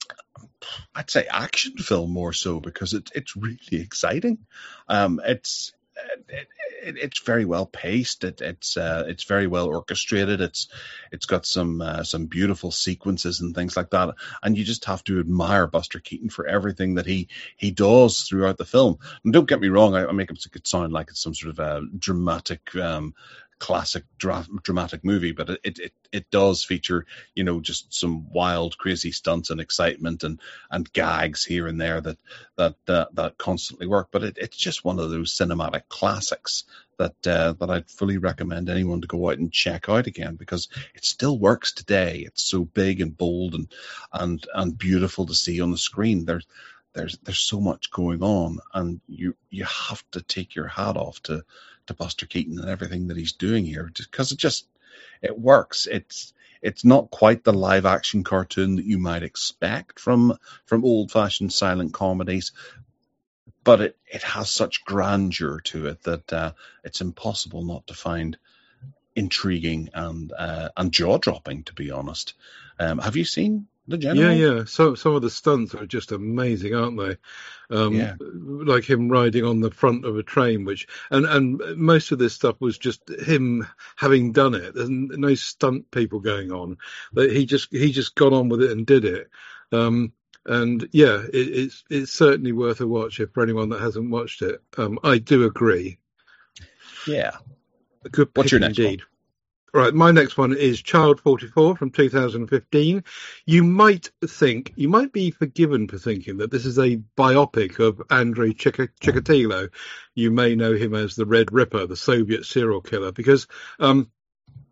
I'd say action film more so, because it's it's really exciting. Um, it's it, it, it's very well paced. It, it's uh, it's very well orchestrated. It's it's got some uh, some beautiful sequences and things like that. And you just have to admire Buster Keaton for everything that he he does throughout the film. And don't get me wrong, I, I make it sound like it's some sort of a dramatic. Um, classic dra- dramatic movie, but it, it it does feature, you know, just some wild, crazy stunts and excitement and and gags here and there that that uh, that constantly work. But it, it's just one of those cinematic classics that uh, that I'd fully recommend anyone to go out and check out again, because it still works today. It's so big and bold and and and beautiful to see on the screen. There's there's there's so much going on, and you you have to take your hat off to to Buster Keaton and everything that he's doing here, because it just it works. It's it's not quite the live action cartoon that you might expect from from old fashioned silent comedies, but it, it has such grandeur to it that uh, it's impossible not to find intriguing and uh, and jaw dropping, to be honest. Um, have you seen The General? Yeah, yeah. So some of the stunts are just amazing, aren't they? Um, Yeah. Like him riding on the front of a train, which and and most of this stuff was just him having done it. There's no stunt people going on. But he just he just got on with it and did it. Um, and yeah, it, it's it's certainly worth a watch if for anyone that hasn't watched it. Um, I do agree. Yeah. A good What's pick your next indeed. Right, my next one is Child forty-four from two thousand fifteen. You might think, you might be forgiven for thinking that this is a biopic of Andrei Chik- Chikatilo. You may know him as the Red Ripper, the Soviet serial killer, because um,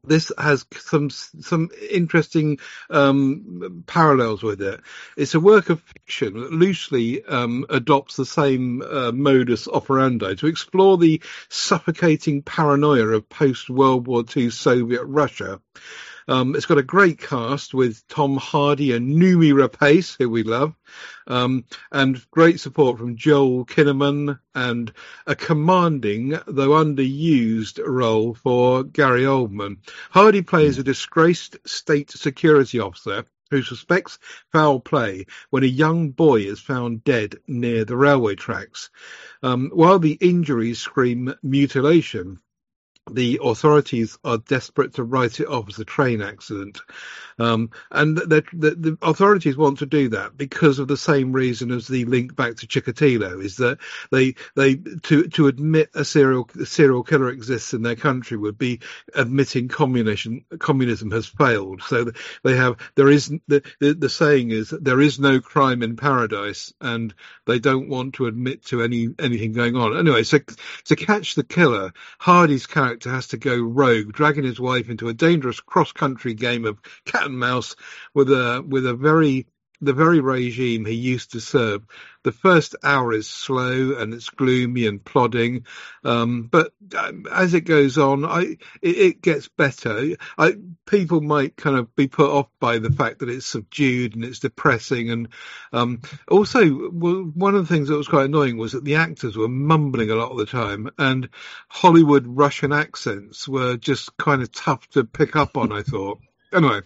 this has some some interesting um, parallels with it. It's a work of fiction that loosely um, adopts the same uh, modus operandi to explore the suffocating paranoia of post-World War Two Soviet Russia. Um, it's got a great cast with Tom Hardy and Noomi Rapace, who we love, um, and great support from Joel Kinnaman, and a commanding, though underused, role for Gary Oldman. Hardy plays a disgraced state security officer who suspects foul play when a young boy is found dead near the railway tracks. Um, while the injuries scream mutilation, the authorities are desperate to write it off as a train accident. Um, and the, the, the authorities want to do that because of the same reason as the link back to Chikatilo, is that they, they, to, to admit a serial, a serial killer exists in their country would be admitting communism, communism has failed. So they have, there is, the, the, the saying is that there is no crime in paradise, and they don't want to admit to any, anything going on. Anyway, so to catch the killer, Hardy's character has to go rogue, dragging his wife into a dangerous cross-country game of cat and mouse with a with a very the very regime he used to serve. The first hour is slow and it's gloomy and plodding, um, but um, as it goes on, I it, it gets better. I, people might kind of be put off by the fact that it's subdued and it's depressing, and um, also well, one of the things that was quite annoying was that the actors were mumbling a lot of the time, and Hollywood Russian accents were just kind of tough to pick up on, I thought. Anyway.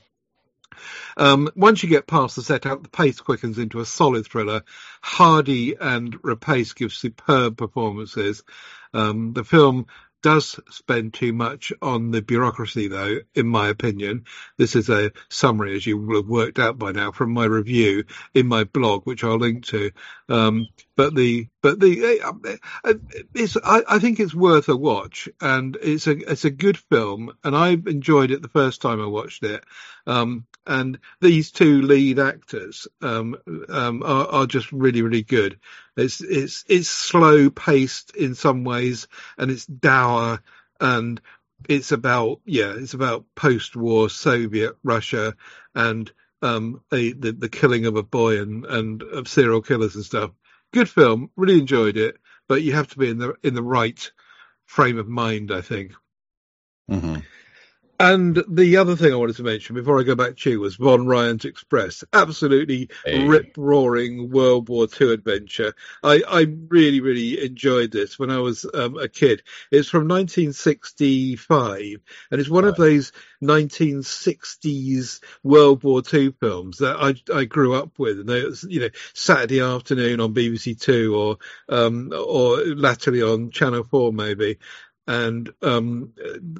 Um, once you get past the setup, the pace quickens into a solid thriller. Hardy and Rapace give superb performances. Um, the film does spend too much on the bureaucracy, though, in my opinion. This is a summary, as you will have worked out by now, from my review in my blog, which I'll link to. Um, but the but the uh, it's I, I think it's worth a watch, and it's a it's a good film, and I enjoyed it the first time I watched it. Um, and these two lead actors um, um, are, are just really really good. It's it's it's slow paced in some ways, and it's dour, and it's about yeah, it's about post-war Soviet Russia and um, a, the the killing of a boy and and of serial killers and stuff. Good film, really enjoyed it, but you have to be in the in the right frame of mind, I think. Mm-hmm. And the other thing I wanted to mention before I go back to you was Von Ryan's Express. Absolutely Hey. rip-roaring World War Two adventure. I, I really, really enjoyed this when I was um, a kid. It's from nineteen sixty-five, and it's one Right. of those nineteen sixties World War Two films that I, I grew up with. And they, you know, Saturday afternoon on B B C Two, or um, or latterly on Channel Four, maybe. And um,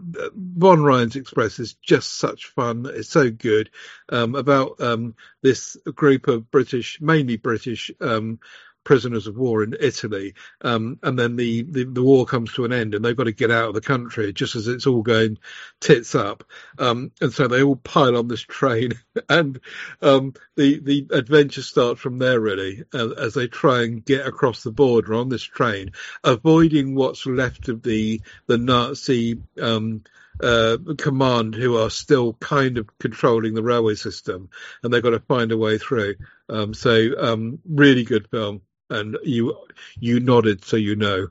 Von Ryan's Express is just such fun. It's so good, um, about um, this group of British, mainly British um, prisoners of war in Italy. Um, and then the, the, the war comes to an end and they've got to get out of the country just as it's all going tits up. Um, and so they all pile on this train and um, the, the adventure starts from there, really, uh, as they try and get across the border on this train, avoiding what's left of the, the Nazi um, uh, command, who are still kind of controlling the railway system, and they've got to find a way through. Um, so um, really good film. And you you nodded, so you know.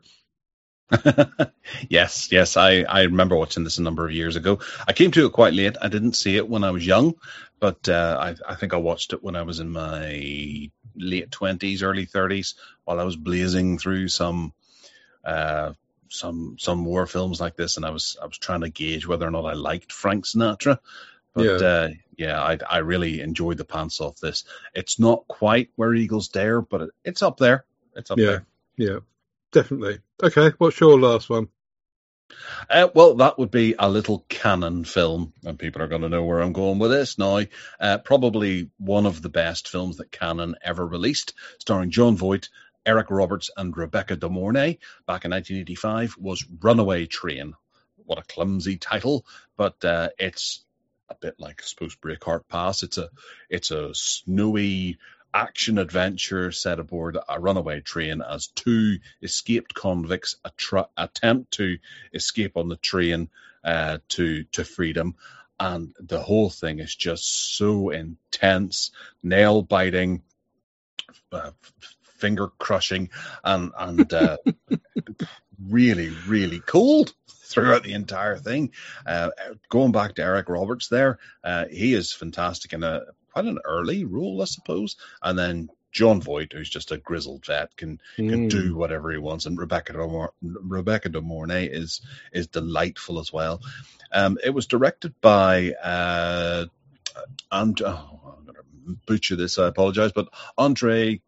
yes, yes, I, I remember watching this a number of years ago. I came to it quite late. I didn't see it when I was young, but uh, I, I think I watched it when I was in my late twenties, early thirties, while I was blazing through some uh, some some war films like this, and I was I was trying to gauge whether or not I liked Frank Sinatra. But yeah, uh, yeah I, I really enjoyed the pants off this. It's not quite Where Eagles Dare, but it, it's up there. It's up yeah, there. Yeah, definitely. Okay, what's your last one? Uh, well, that would be a little Cannon film, and people are going to know where I'm going with this now. Uh, probably one of the best films that Cannon ever released, starring Jon Voight, Eric Roberts, and Rebecca De Mornay, back in nineteen eighty-five, was Runaway Train. What a clumsy title, but uh, it's a bit like, I suppose, Breakheart Pass. It's a it's a snowy action-adventure set aboard a runaway train as two escaped convicts attra- attempt to escape on the train uh, to, to freedom. And the whole thing is just so intense, nail-biting, uh, finger-crushing, and, and uh, really, really cold throughout the entire thing. Uh, going back to Eric Roberts there, uh, he is fantastic in a quite an early role, I suppose. And then John Voight, who's just a grizzled vet, can mm. can do whatever he wants. And Rebecca De Mor- Rebecca De Mornay is is delightful as well. Um, it was directed by uh, and oh, I'm going to butcher this. I apologize, but Andrei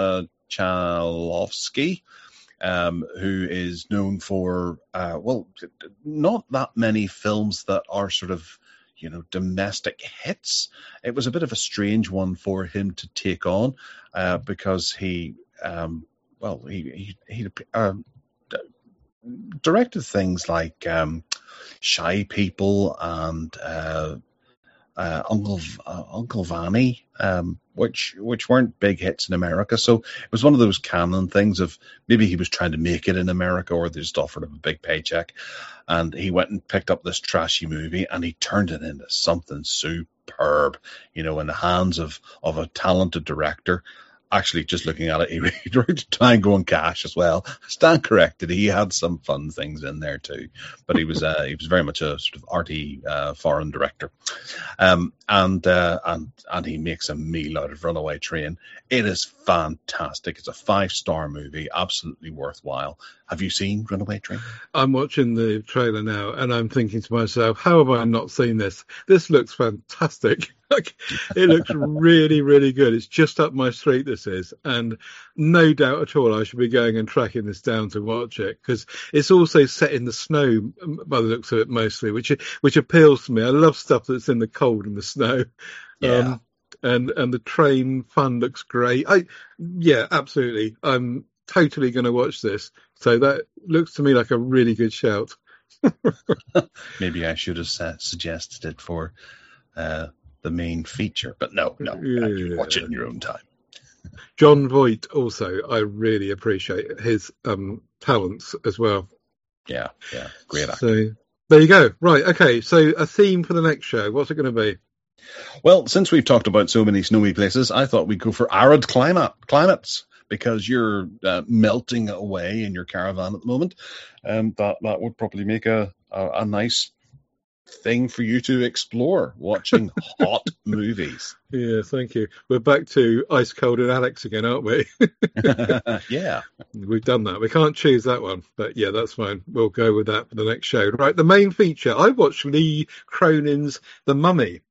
Konachalovsky. Um, who is known for, uh, well, not that many films that are sort of, you know, domestic hits. It was a bit of a strange one for him to take on uh, because he, um, well, he he, he uh, directed things like um, Shy People and uh, uh, Uncle uh, Uncle Vanny, um, which which weren't big hits in America. So it was one of those canon things of maybe he was trying to make it in America, or they just offered him a big paycheck, and he went and picked up this trashy movie and he turned it into something superb, you know, in the hands of of a talented director. Actually, just looking at it, he directed Tango and Cash as well. Stand corrected. He had some fun things in there too, but he was uh, he was very much a sort of arty uh, foreign director, um, and uh, and and he makes a meal out of Runaway Train. It is fantastic. It's a five star movie, absolutely worthwhile. Have you seen Runaway Train? I'm watching the trailer now, and I'm thinking to myself, how have I not seen this? This looks fantastic. Like, it looks really, really good. It's just up my street, this is. And no doubt at all I should be going and tracking this down to watch it, because it's also set in the snow, by the looks of it, mostly, which which appeals to me. I love stuff that's in the cold and the snow. Yeah. Um, and, and the train fun looks great. I Yeah, absolutely. I'm totally going to watch this. So that looks to me like a really good shout. Maybe I should have suggested it for... Uh... the main feature, but no, no, yeah. Watch it in your own time. John Voight also, I really appreciate his um, talents as well. Yeah, yeah, great actor. So there you go. Right, okay. So a theme for the next show. What's it going to be? Well, since we've talked about so many snowy places, I thought we'd go for arid climate climates because you're uh, melting away in your caravan at the moment. Um, that that would probably make a a, a nice thing for you to explore, watching hot movies. Yeah, thank you. We're back to Ice Cold and Alex again, aren't we? Yeah. We've done that. We can't choose that one, but yeah, that's fine. We'll go with that for the next show. Right, the main feature. I watched Lee Cronin's The Mummy,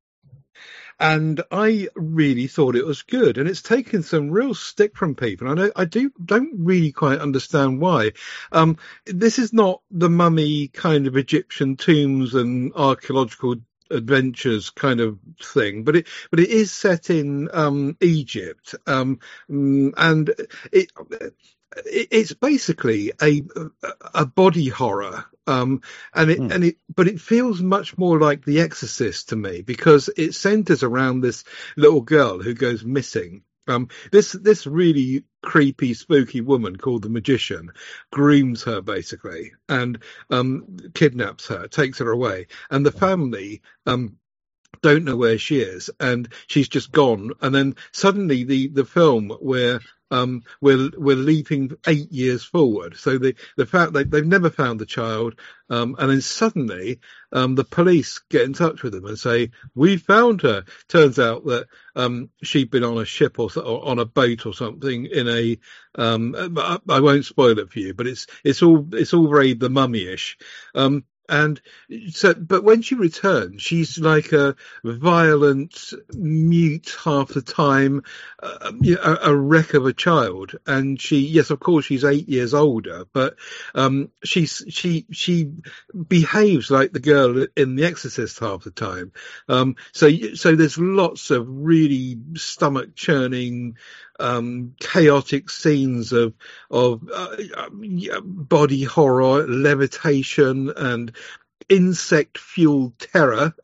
and I really thought it was good, and it's taken some real stick from people. I know I do don't really quite understand why. Um, this is not the Mummy kind of Egyptian tombs and archaeological adventures kind of thing, but it but it is set in um, Egypt, um, and it. It's basically a a body horror, um, and it mm. and it, but it feels much more like The Exorcist to me, because it centers around this little girl who goes missing. Um, this this really creepy, spooky woman called the Magician grooms her basically, and um, kidnaps her, takes her away, and the family um. don't know where she is, and she's just gone. And then suddenly the the film where um we're we're leaping eight years forward, so the the fact that they've never found the child, um and then suddenly um the police get in touch with them and say, we found her. Turns out that um she'd been on a ship or, or on a boat or something in a um I, I won't spoil it for you, but it's it's all it's all very The Mummy-ish. um And so, but when she returns, she's like a violent, mute half the time, uh, a, a wreck of a child. And she, yes, of course, she's eight years older, but um, she's she she behaves like the girl in The Exorcist half the time. Um, so so there's lots of really stomach churning, um, chaotic scenes of of uh, body horror, levitation, and insect-fueled terror,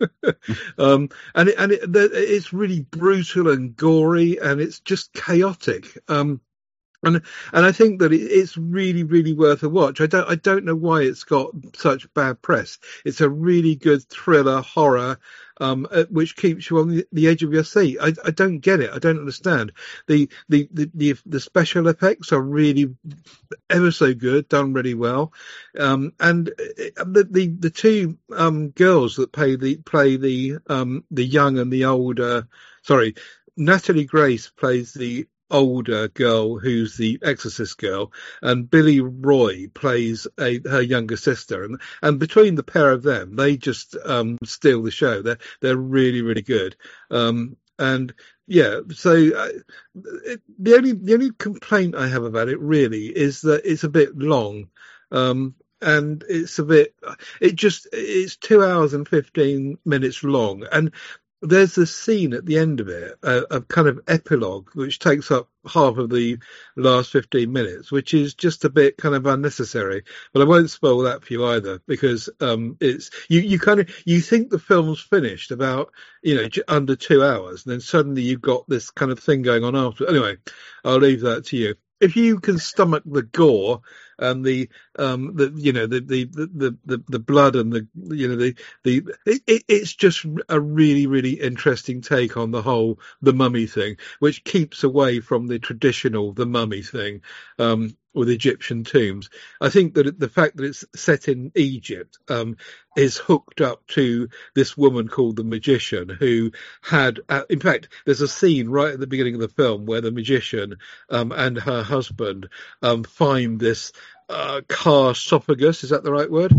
um, and it, and it, it's really brutal and gory, and it's just chaotic. Um, and and I think that it, it's really really worth a watch. I don't I don't know why it's got such bad press. It's a really good thriller horror. Um, uh, which keeps you on the, the edge of your seat. I, I don't get it. I don't understand. The, the the the the special effects are really ever so good, done really well. Um, and the, the the two um girls that play the play the um the young and the older. Sorry, Natalie Grace plays the older girl who's the exorcist girl, and Billy Roy plays a, her younger sister, and and between the pair of them they just um steal the show. They're they're really really good. Um and yeah, so uh, it, the only the only complaint I have about it really is that it's a bit long. Um and it's a bit it just it's two hours and fifteen minutes long, and there's a scene at the end of it, a, a kind of epilogue, which takes up half of the last fifteen minutes, which is just a bit kind of unnecessary. But I won't spoil that for you either, because um, it's you, you kind of you think the film's finished about you know under two hours, and then suddenly you've got this kind of thing going on after. Anyway, I'll leave that to you. If you can stomach the gore and the um the you know the the the the, the blood and the you know the the it, it's just a really really interesting take on the whole the mummy thing, which keeps away from the traditional the mummy thing um with Egyptian tombs. I think that the fact that it's set in Egypt um is hooked up to this woman called the magician, who had uh, in fact there's a scene right at the beginning of the film where the magician um and her husband um find this uh carsophagus, is that the right word?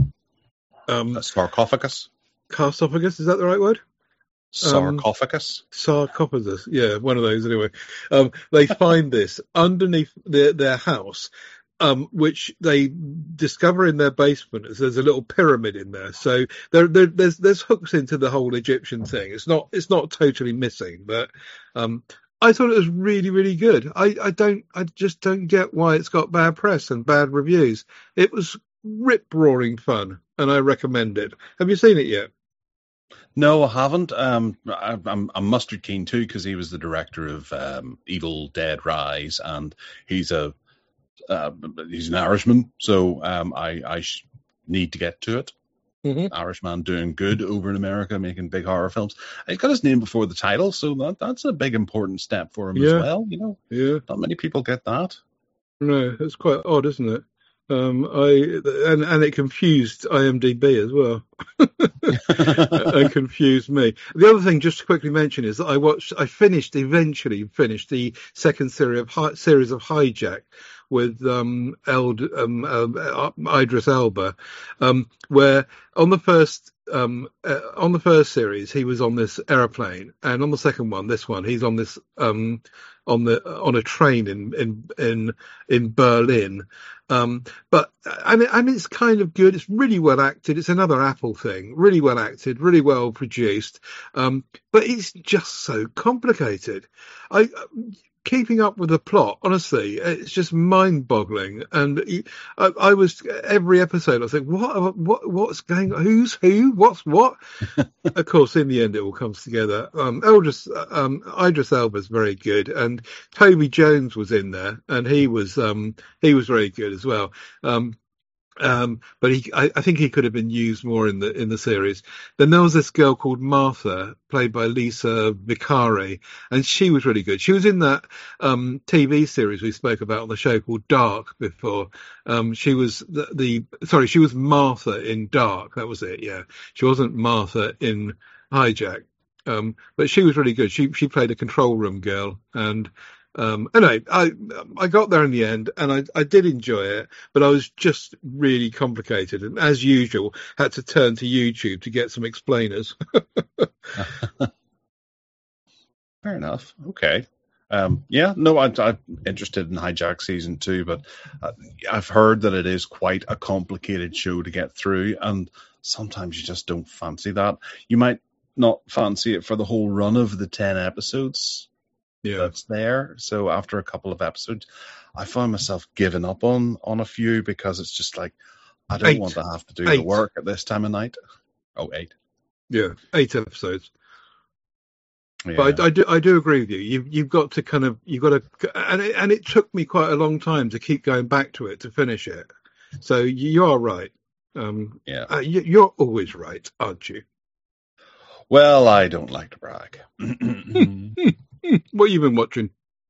um A sarcophagus. Carsophagus, is that the right word? Sarcophagus. Um, sarcophagus, yeah, one of those anyway. Um, they find this underneath their, their house, um, which they discover in their basement. There's a little pyramid in there, so there, there, there's there's hooks into the whole Egyptian thing. It's not it's not totally missing, but um, I thought it was really really good. I, I don't I just don't get why it's got bad press and bad reviews. It was rip roaring fun, and I recommend it. Have you seen it yet? No, I haven't. Um, I, I'm, I'm Mustard keen too, because he was the director of um, Evil Dead Rise, and he's a uh, he's an Irishman, so um, I, I sh- need to get to it. Mm-hmm. Irishman doing good over in America, making big horror films. He got his name before the title, so that that's a big important step for him yeah. as well. You know, yeah, not many people get that. No, it's quite odd, isn't it? Um, I and and it confused I M D B as well, and confused me. The other thing, just to quickly mention, is that I watched, I finished, eventually finished the second series of hi, series of Hijack with um, Eld, um, uh, Idris Elba, um, where on the first um, uh, on the first series he was on this aeroplane, and on the second one, this one, he's on this um, on the on a train in in in in Berlin. Um, but and, and it's kind of good. It's really well acted. It's another Apple thing. Really well acted, really well produced. Um, but it's just so complicated. I keeping up with the plot, honestly, it's just mind-boggling. And I, I was every episode, I was like, what, what, what's going on? Who's who? What's what? Of course, in the end, it all comes together. Um, Idris, um, Idris Elba is very good, and Toby Jones was in there, and he was, um, he was very good as well. Um, Um, but he, I, I think he could have been used more in the in the series. Then there was this girl called Martha, played by Lisa Vicari, and she was really good. She was in that um, T V series we spoke about on the show called Dark before. Um, she was the, the sorry, she was Martha in Dark. That was it. Yeah, she wasn't Martha in Hijack, um, but she was really good. She she played a control room girl, and Um, anyway, I I got there in the end, and I, I did enjoy it, but I was just really complicated, and as usual, had to turn to YouTube to get some explainers. Fair enough. Okay. Um, yeah, no, I, I'm interested in Hijack season two, but uh, I've heard that it is quite a complicated show to get through, and sometimes you just don't fancy that. You might not fancy it for the whole run of the ten episodes. Yeah, that's there. So after a couple of episodes, I found myself giving up on on a few because it's just like, I don't eight. want to have to do eight. the work at this time of night. Oh, eight. Yeah, eight episodes. Yeah. But I, I do I do agree with you. You've you've got to kind of you've got to, and it, and it took me quite a long time to keep going back to it to finish it. So you are right. Um, yeah. Uh, you, you're always right, aren't you? Well, I don't like to brag. What have you been watching?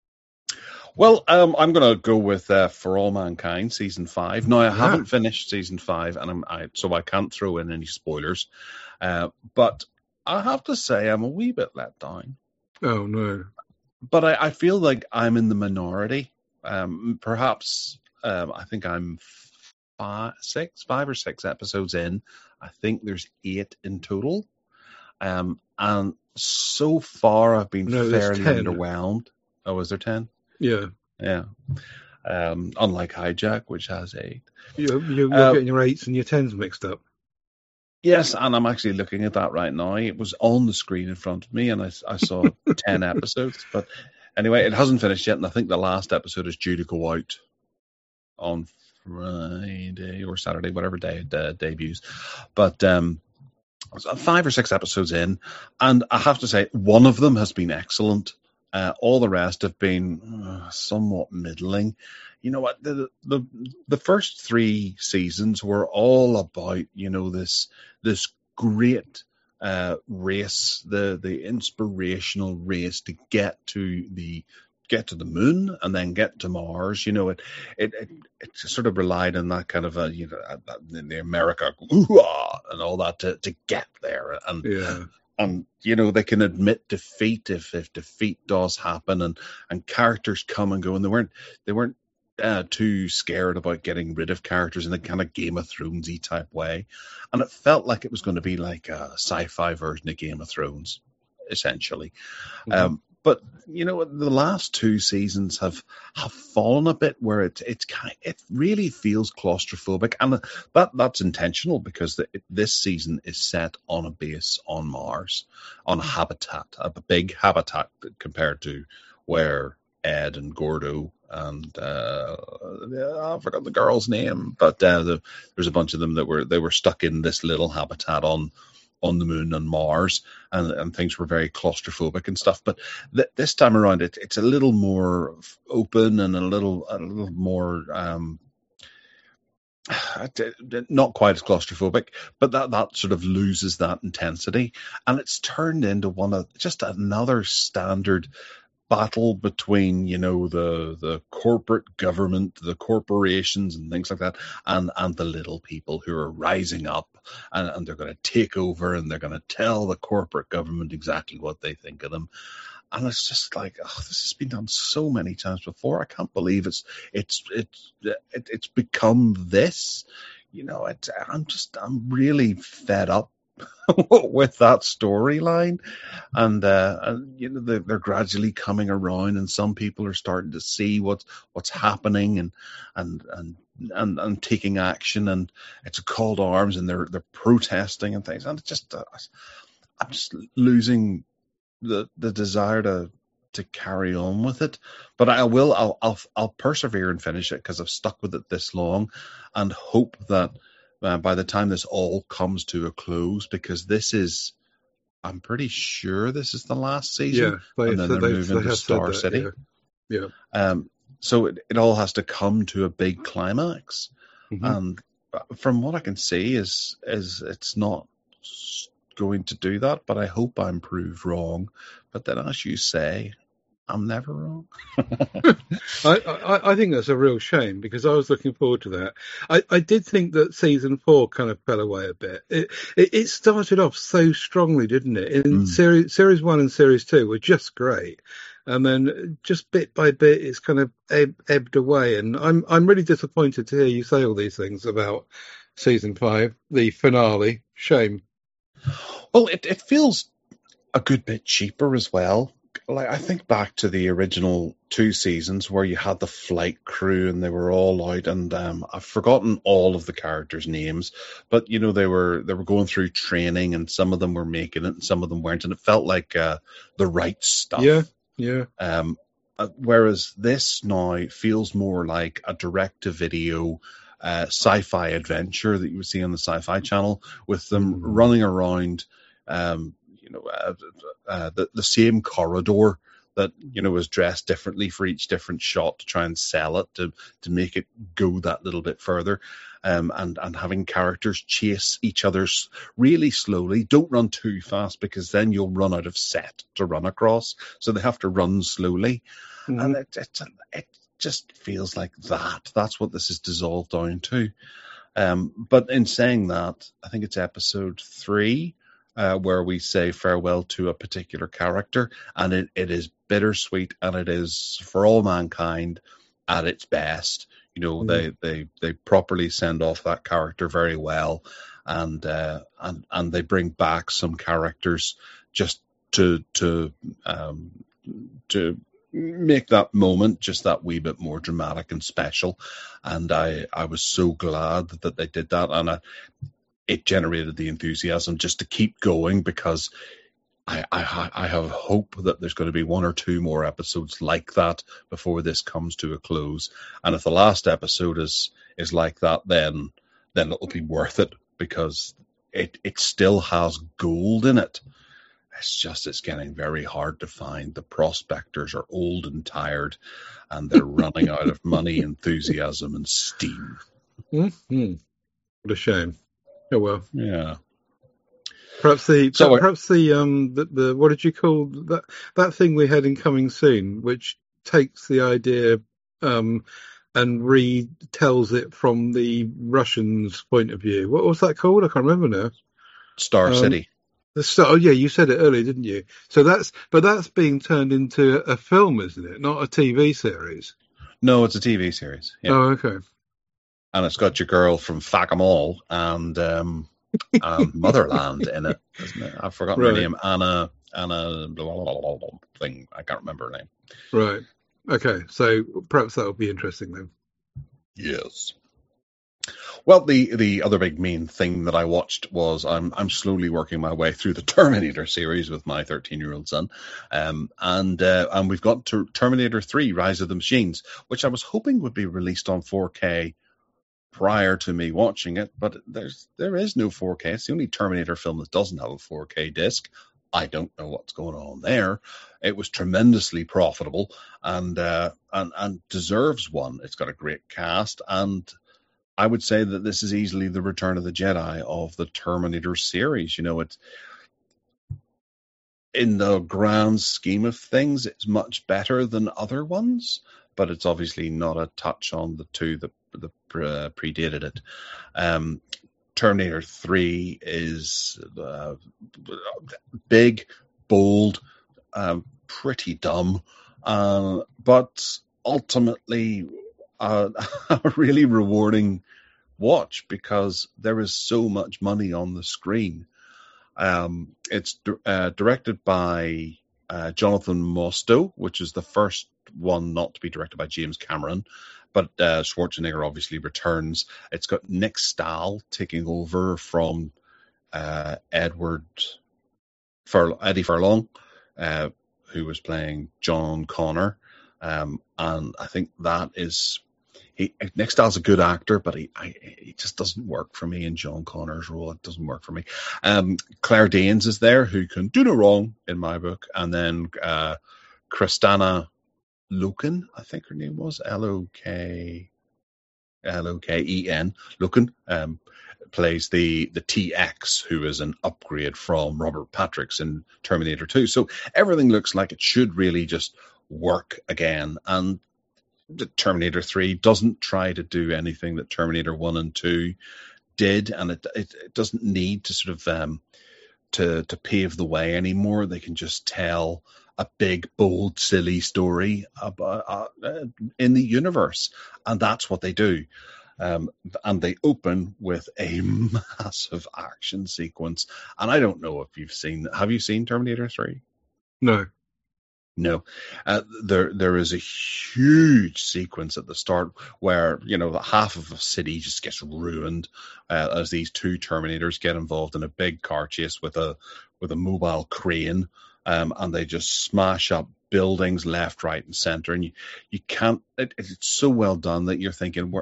Well, um, I'm going to go with uh, For All Mankind, season five. Now, I Yeah. haven't finished season five, and I'm I, so I can't throw in any spoilers. Uh, but I have to say, I'm a wee bit let down. Oh no! But I, I feel like I'm in the minority. Um, perhaps um, I think I'm five, six, five or six episodes in. I think there's eight in total. Um, and so far, I've been No, there's fairly ten. underwhelmed. Oh, is there ten? Yeah, Yeah. Um, unlike Hijack, which has eight. you're, you're, you're Uh, getting your eights and your tens mixed up. Yes, and I'm actually looking at that right now. It was on the screen in front of me, and I, I saw ten episodes. But anyway, it hasn't finished yet, and I think the last episode is due to go out on Friday or Saturday, whatever day it uh, debuts. But um, five or six episodes in, and I have to say, one of them has been excellent. Uh, all the rest have been uh, somewhat middling. You know what? The, the the first three seasons were all about, you know, this this great uh, race, the the inspirational race to get to the get to the moon and then get to Mars. You know, it it it, it sort of relied on that kind of a, you know, in the America ooh-ah, and all that to, to get there. And Yeah. And, you know, they can admit defeat if, if defeat does happen, and, and characters come and go, and they weren't they weren't uh, too scared about getting rid of characters in a kind of Game of Thrones-y type way. And it felt like it was going to be like a sci-fi version of Game of Thrones, essentially. Mhm. Um, but, you know, the last two seasons have have fallen a bit where it, it's kind it really feels claustrophobic. And that that's intentional, because the, it, this season is set on a base on Mars, on a habitat, a big habitat compared to where Ed and Gordo and uh, I forgot the girl's name, but uh, the, there's a bunch of them that were they were stuck in this little habitat on on the moon and Mars, and, and things were very claustrophobic and stuff. But th- this time around, it, it's a little more open and a little a little more um, not quite as claustrophobic, but that, that sort of loses that intensity, and it's turned into one of just another standard battle between, you know, the the corporate government, the corporations and things like that, and and the little people who are rising up, and, and they're going to take over, and they're going to tell the corporate government exactly what they think of them. And it's just like, oh, this has been done so many times before. I can't believe it's it's it's it, it's become this. You know, it, I'm just I'm really fed up with that storyline, and, uh, and you know they're, they're gradually coming around, and some people are starting to see what's what's happening, and and and and, and taking action, and it's a call to arms, and they're they're protesting and things, and it's just uh, I'm just losing the the desire to to carry on with it. But I will I'll I'll, I'll persevere and finish it, because I've stuck with it this long, and hope that Uh, by the time this all comes to a close, because this is, I'm pretty sure this is the last season, Yeah, they, and then so they're they, moving they to have said Star that, City. Yeah. yeah. Um, so it, it all has to come to a big climax, Mhm. and from what I can see, is is it's not going to do that. But I hope I'm proved wrong. But then, as you say, I'm never wrong. I, I, I think that's a real shame, because I was looking forward to that. I, I did think that season four kind of fell away a bit. It it, it started off so strongly, didn't it? In Mm. series series one and series two were just great, and then just bit by bit it's kind of eb- ebbed away. And I'm I'm really disappointed to hear you say all these things about season five, the finale. Shame. Well, it, it feels a good bit cheaper as well. Like, I think back to the original two seasons where you had the flight crew and they were all out, and um, I've forgotten all of the characters' names, but you know they were they were going through training, and some of them were making it and some of them weren't, and it felt like uh, the right stuff. Yeah, yeah. Um, uh, whereas this now feels more like a direct-to-video uh, sci-fi adventure that you would see on the Sci-Fi Channel, with them Mm. running around, um, you know, uh, uh, the the same corridor that, you know, was dressed differently for each different shot to try and sell it, to to make it go that little bit further, um, and and having characters chase each other really slowly. Don't run too fast, because then you'll run out of set to run across. So they have to run slowly, Mhm. and it it, it just feels like that. That's what this is dissolved down to. Um, but in saying that, I think it's episode three, uh, where we say farewell to a particular character, and it, it is bittersweet, and it is for all mankind at its best. You know, Mm. they, they, they properly send off that character very well, and uh, and and they bring back some characters just to to um, to make that moment just that wee bit more dramatic and special. And I, I was so glad that they did that, and I, it generated the enthusiasm just to keep going, because I, I, I have hope that there's going to be one or two more episodes like that before this comes to a close. And if the last episode is is like that, then then it'll be worth it, because it, it still has gold in it. It's just, it's getting very hard to find. The prospectors are old and tired, and they're running out of money, enthusiasm, and steam. Mm-hmm. What a shame. Oh well. Yeah. Perhaps the So, perhaps the um the, the what did you call that that thing we had in Coming Soon, which takes the idea um and retells it from the Russians' point of view. What was that called? I can't remember now. Star Um, City. The Star. Oh yeah, you said it earlier, didn't you? So that's but that's being turned into a film, isn't it? Not a T V series. No, it's a T V series. Yeah. Oh, okay. And it's got your girl from Fuck 'em All and um, and Motherland in it, isn't it? I've forgotten Right. her name. Anna Anna blah, blah, blah, blah, blah, thing. I can't remember her name. Right. Okay. So perhaps that'll be interesting then. Yes. Well, the the other big main thing that I watched was I'm I'm slowly working my way through the Terminator series with my thirteen year old son, um, and uh, and we've got to Terminator three: Rise of the Machines, which I was hoping would be released on four K prior to me watching it, but there's there is no four K. It's the only Terminator film that doesn't have a four K disc. I don't know what's going on there. It was tremendously profitable, and uh, and and deserves one. It's got a great cast, and I would say that this is easily the Return of the Jedi of the Terminator series. You know, it's in the grand scheme of things, it's much better than other ones, but it's obviously not a touch on the two that, that uh, predated it. Um, Terminator three is uh, big, bold, uh, pretty dumb, uh, but ultimately uh, a really rewarding watch, because there is so much money on the screen. Um, it's uh, directed by uh, Jonathan Mostow, which is the first one not to be directed by James Cameron, but uh, Schwarzenegger obviously returns. It's got Nick Stahl taking over from uh, Edward Fur- Eddie Furlong, uh, who was playing John Connor, um, and I think that is. He, Nick Stahl's a good actor, but he I, he just doesn't work for me in John Connor's role. It doesn't work for me. Um, Claire Danes is there, who can do no wrong in my book, and then uh, Kristana Loken, I think her name was L O K L O K E N Loken, um, plays the the T X, who is an upgrade from Robert Patrick's in Terminator two. So everything looks like it should really just work again, and the Terminator three doesn't try to do anything that Terminator one and two did, and it, it, it doesn't need to sort of um, to to pave the way anymore. They can just tell a big, bold, silly story about, uh, in the universe, and that's what they do. Um, and they open with a massive action sequence. And I don't know if you've seen. Have you seen Terminator three? No. No, uh, there there is a huge sequence at the start where, you know, half of a city just gets ruined uh, as these two Terminators get involved in a big car chase with a with a mobile crane, um, and they just smash up buildings left, right, and center. And you you can't. It, it's so well done that you're thinking, where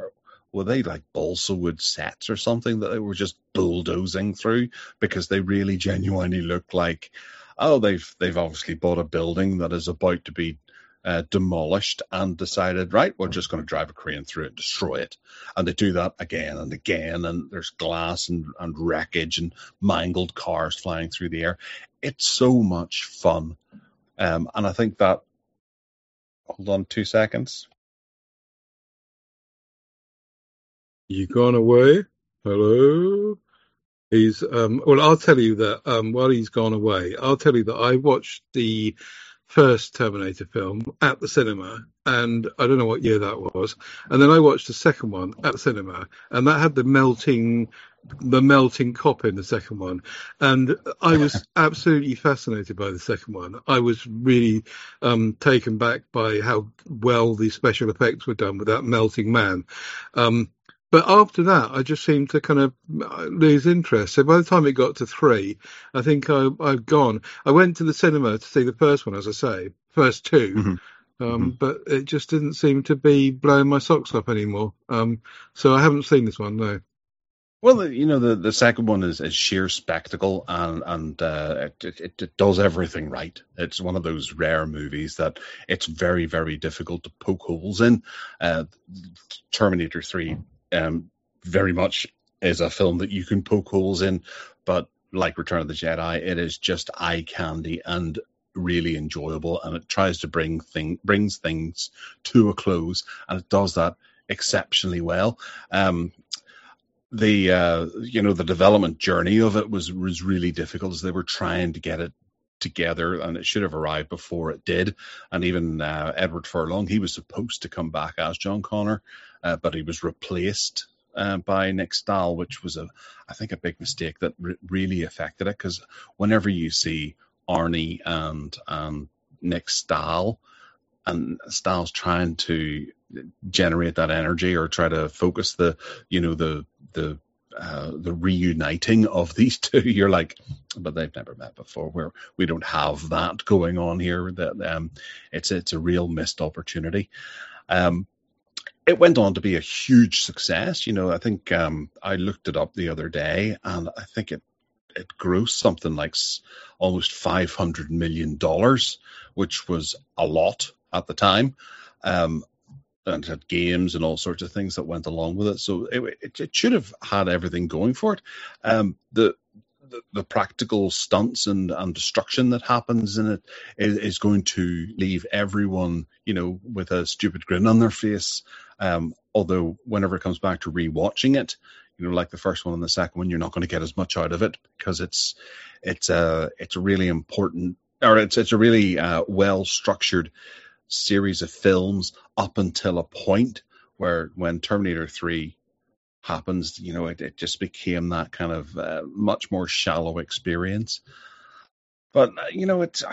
were they like balsa wood sets or something that they were just bulldozing through, because they really genuinely look like, oh, they've they've obviously bought a building that is about to be uh, demolished and decided, right, we're just going to drive a crane through it and destroy it. And they do that again and again, and there's glass and, and wreckage and mangled cars flying through the air. It's so much fun. Um, and I think that, hold on two seconds. You gone away? Hello? He's, um, well, I'll tell you that um, while he's gone away, I'll tell you that I watched the first Terminator film at the cinema, and I don't know what year that was. And then I watched the second one at the cinema, and that had the melting, the melting cop in the second one. And I was absolutely fascinated by the second one. I was really um, taken back by how well the special effects were done with that melting man. Um, But after that, I just seemed to kind of lose interest. So by the time it got to three, I think I, I'd gone. I went to the cinema to see the first one, as I say, first two, Mm-hmm. um, Mm-hmm. but it just didn't seem to be blowing my socks up anymore. Um, so I haven't seen this one, no. Well, you know, the, the second one is, is sheer spectacle, and and uh, it, it, it does everything right. It's one of those rare movies that it's very, very difficult to poke holes in. Uh, Terminator three um, very much is a film that you can poke holes in, but like Return of the Jedi, it is just eye candy and really enjoyable, and it tries to bring thing brings things to a close, and it does that exceptionally well. Um, the uh, you know the development journey of it was was really difficult, as they were trying to get it together, and it should have arrived before it did. And even uh, Edward Furlong, he was supposed to come back as John Connor, uh, but he was replaced uh, by Nick Stahl, which was a I think a big mistake that re- really affected it, because whenever you see Arnie and and Nick Stahl, and Stahl's trying to generate that energy or try to focus the you know the the uh, the reuniting of these two, you're like, but they've never met before. Where we don't have that going on here. That um, it's it's a real missed opportunity. Um, it went on to be a huge success. You know, I think um, I looked it up the other day, and I think it it grossed something like almost five hundred million dollars, which was a lot at the time. Um, and had games and all sorts of things that went along with it. So it, it, it should have had everything going for it. Um, the, the the practical stunts and, and destruction that happens in it is, is going to leave everyone, you know, with a stupid grin on their face. Um, although whenever it comes back to rewatching it, you know, like the first one and the second one, you're not going to get as much out of it, because it's it's a it's a really important, or it's it's a really uh, well structured series of films up until a point where, when Terminator three happens, you know, it, it just became that kind of uh, much more shallow experience. But uh, you know, it's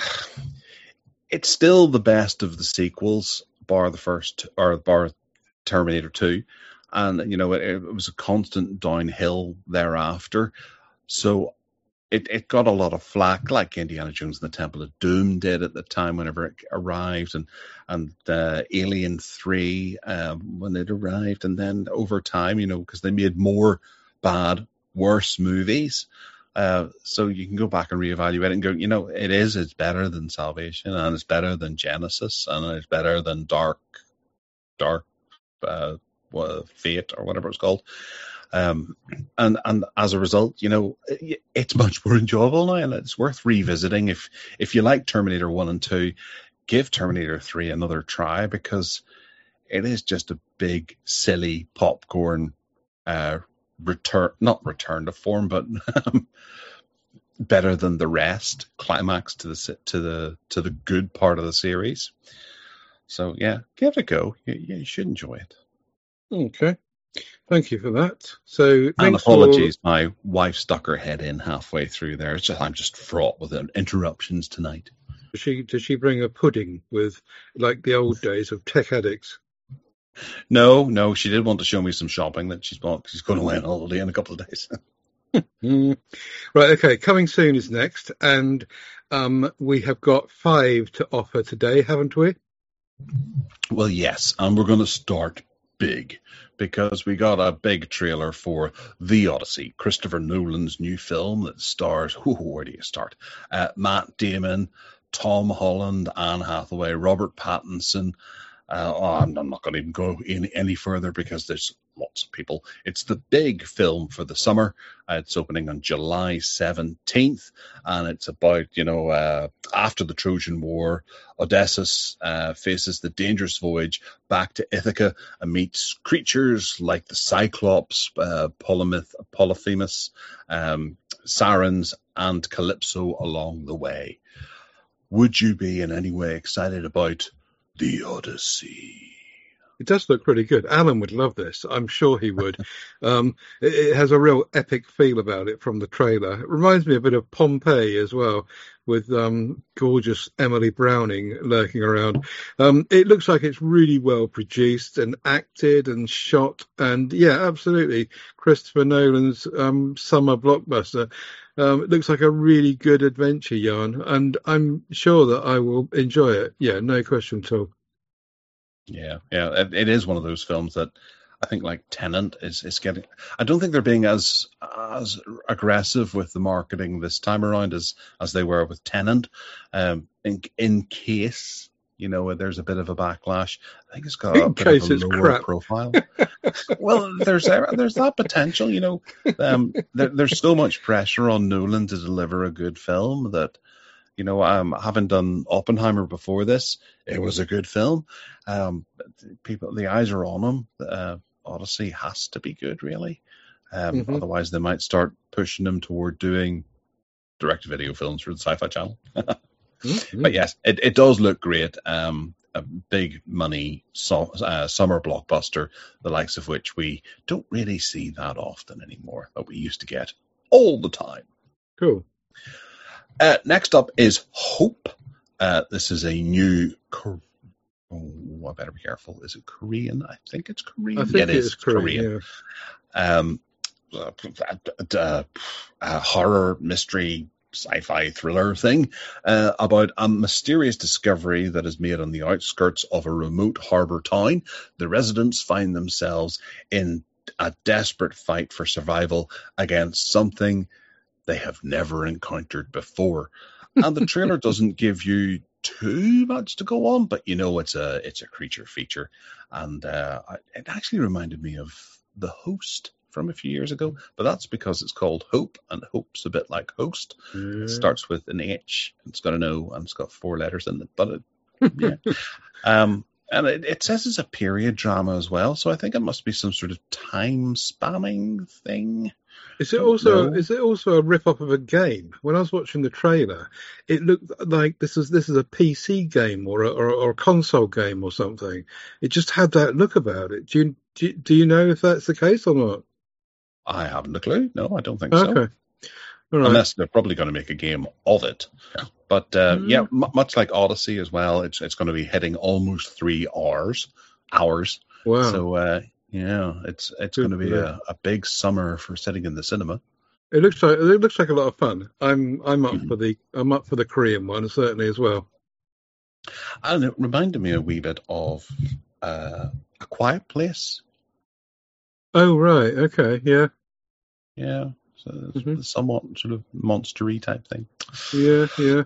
it's still the best of the sequels, bar the first, or bar Terminator two, and you know, it, it was a constant downhill thereafter. So It it got a lot of flack, like Indiana Jones and the Temple of Doom did at the time whenever it arrived, and and uh, Alien three um, when it arrived, and then over time, you know, because they made more bad, worse movies. Uh, so you can go back and reevaluate it and go, you know, it is, it's better than Salvation, and it's better than Genesis, and it's better than Dark, Dark uh, Fate, or whatever it's called. Um, and and as a result, you know, it's much more enjoyable now, and it's worth revisiting. If if you like Terminator one and two, give Terminator three another try, because it is just a big, silly popcorn uh, return, not return to form, but better than the rest climax to the to the to the good part of the series. So yeah, give it a go. You, you should enjoy it. Okay. Thank you for that. So, and apologies, for... my wife stuck her head in halfway through there. It's just, I'm just fraught with interruptions tonight. Does she, does she bring a pudding with, like the old days of tech addicts? No, no, she did want to show me some shopping that she's bought. She's going away on holiday in a couple of days. mm. Right, okay, Coming Soon is next, and um, we have got five to offer today, haven't we? Well, yes, and we're going to start big because we got a big trailer for The Odyssey, Christopher Nolan's new film that stars, whoo, where do you start? Uh, Matt Damon, Tom Holland, Anne Hathaway, Robert Pattinson. Uh, oh, I'm, I'm not going to even go in any further because there's lots of people. It's the big film for the summer. Uh, it's opening on July seventeenth, and it's about, you know, uh, after the Trojan War, Odysseus uh, faces the dangerous voyage back to Ithaca and meets creatures like the Cyclops, uh, Polymyth, Polyphemus, um, Sirens, and Calypso along the way. Would you be in any way excited about The Odyssey? It does look pretty good. Alan would love this. I'm sure he would. um, it, it has a real epic feel about it from the trailer. It reminds me a bit of Pompeii as well, with um, gorgeous Emily Browning lurking around. Um, it looks like it's really well produced and acted and shot. And yeah, absolutely. Christopher Nolan's um, summer blockbuster. Um, it looks like a really good adventure yarn, and I'm sure that I will enjoy it. Yeah, no question at all. Yeah, yeah, it, it is one of those films that I think, like Tenet, is is getting. I don't think they're being as as aggressive with the marketing this time around as as they were with Tenet. Um, in in case, you know, there's a bit of a backlash, I think it's got a In bit case of a it's lower crap. profile. Well, there's there's that potential, you know. Um, there, there's so much pressure on Nolan to deliver a good film that. You know, um, having done Oppenheimer before this, it was a good film. Um, people, the eyes are on him. Uh, Odyssey has to be good, really. Um, Mhm. Otherwise, they might start pushing him toward doing direct-to-video films for the Sci-Fi Channel. Mhm. But yes, it, it does look great. Um, a big money so, uh, summer blockbuster, the likes of which we don't really see that often anymore, but we used to get all the time. Cool. Uh, next up is Hope. Uh, this is a new. Cor- oh, I better be careful. Is it Korean? I think it's Korean. I think yeah, it it is. is It's Korean. Korean. Um, uh, uh, a horror mystery sci-fi thriller thing uh, about a mysterious discovery that is made on the outskirts of a remote harbour town. The residents find themselves in a desperate fight for survival against something they have never encountered before. And the trailer doesn't give you too much to go on, but you know it's a it's a creature feature. And uh, it actually reminded me of The Host from a few years ago, but that's because it's called Hope, and Hope's a bit like host. Yeah. It starts with an H, and it's got an O, and it's got four letters in it. But it, yeah, um, and it, it says it's a period drama as well, so I think it must be some sort of time spanning thing. Is it Don't also know. is it also a rip off of a game? When I was watching the trailer, it looked like this is this is a P C game or a, or, or a console game or something. It just had that look about it. Do you do, you- do you know if that's the case or not? I haven't a clue. No, I don't think so. Okay, all right. Unless they're probably going to make a game of it. But uh, Mm. yeah, m- much like Odyssey as well, it's it's going to be hitting almost three hours. Hours. Wow. So uh, yeah, it's it's Good going to be for a, a big summer for sitting in the cinema. It looks like it looks like a lot of fun. I'm I'm up Mhm. for the I'm up for the Korean one certainly as well. And it reminded me a wee bit of uh, A Quiet Place. Oh right, okay, yeah, Yeah, so it's Mhm. somewhat sort of monstery type thing. yeah, yeah.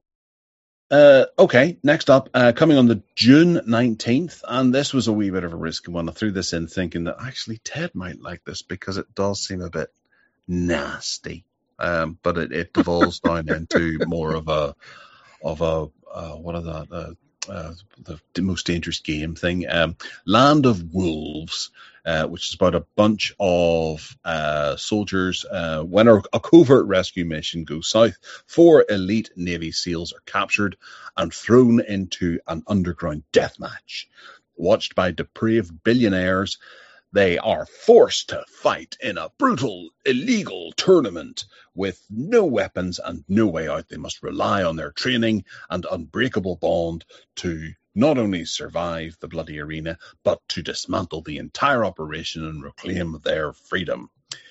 Uh, okay, next up, uh, coming on the June nineteenth, and this was a wee bit of a risky one. I threw this in thinking that actually Ted might like this because it does seem a bit nasty, um, but it, it devolves down into more of a of a uh, what are that uh, uh, the most dangerous game thing, um, Land of Wolves, uh, which is about a bunch of uh, soldiers. Uh, when a, a covert rescue mission goes south, four elite Navy SEALs are captured and thrown into an underground death match. Watched by depraved billionaires, they are forced to fight in a brutal, illegal tournament with no weapons and no way out. They must rely on their training and unbreakable bond to not only survive the bloody arena, but to dismantle the entire operation and reclaim their freedom.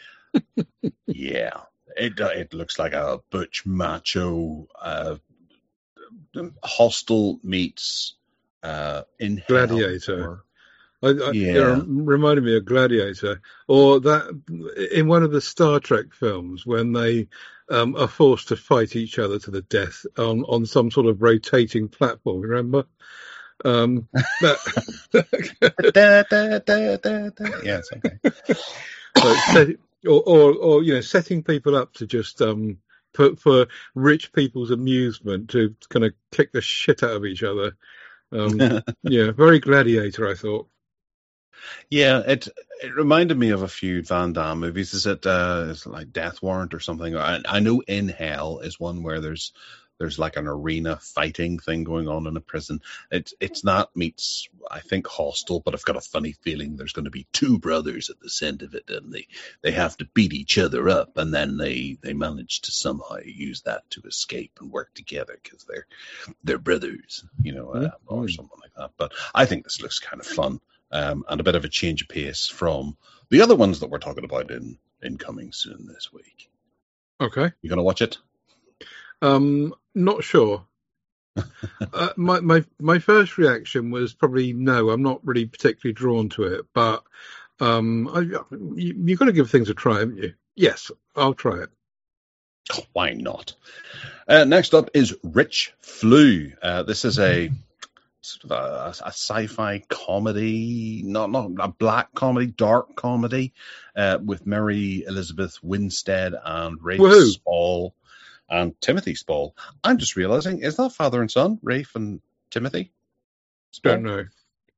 Yeah, it it looks like a butch macho uh, Hostel meets uh, in Gladiator. Hell, or I, I, it Yeah. reminded me of Gladiator, or that in one of the Star Trek films when they um, are forced to fight each other to the death on, on some sort of rotating platform. Remember? Um, that Da, da, da, da, da. Yeah, it's okay. but set, or, or, or you know, setting people up to just um, put for rich people's amusement to kind of kick the shit out of each other. Um, yeah, very Gladiator, I thought. Yeah, it it reminded me of a few Van Damme movies. Is it uh, is it like Death Warrant or something? I, I know In Hell is one where there's there's like an arena fighting thing going on in a prison. It's it's not meets I think Hostel, but I've got a funny feeling there's going to be two brothers at the center of it, and they they have to beat each other up, and then they they manage to somehow use that to escape and work together because they're they're brothers, you know, uh, Mm-hmm. or something like that. But I think this looks kind of fun. Um, and a bit of a change of pace from the other ones that we're talking about in, in coming soon this week. Okay. You going to watch it? Um, not sure. uh, my, my my first reaction was probably no. I'm not really particularly drawn to it, but um, I, you, you've got to give things a try, haven't you? Yes, I'll try it. Oh, why not? Uh, next up is Rich Flew. Uh, this is a sort of a, a sci-fi comedy, not not a black comedy, dark comedy, uh, with Mary Elizabeth Winstead and Rafe Woohoo. Spall and Timothy Spall. I'm just realizing, is that father and son, Rafe and Timothy Spall? Don't know.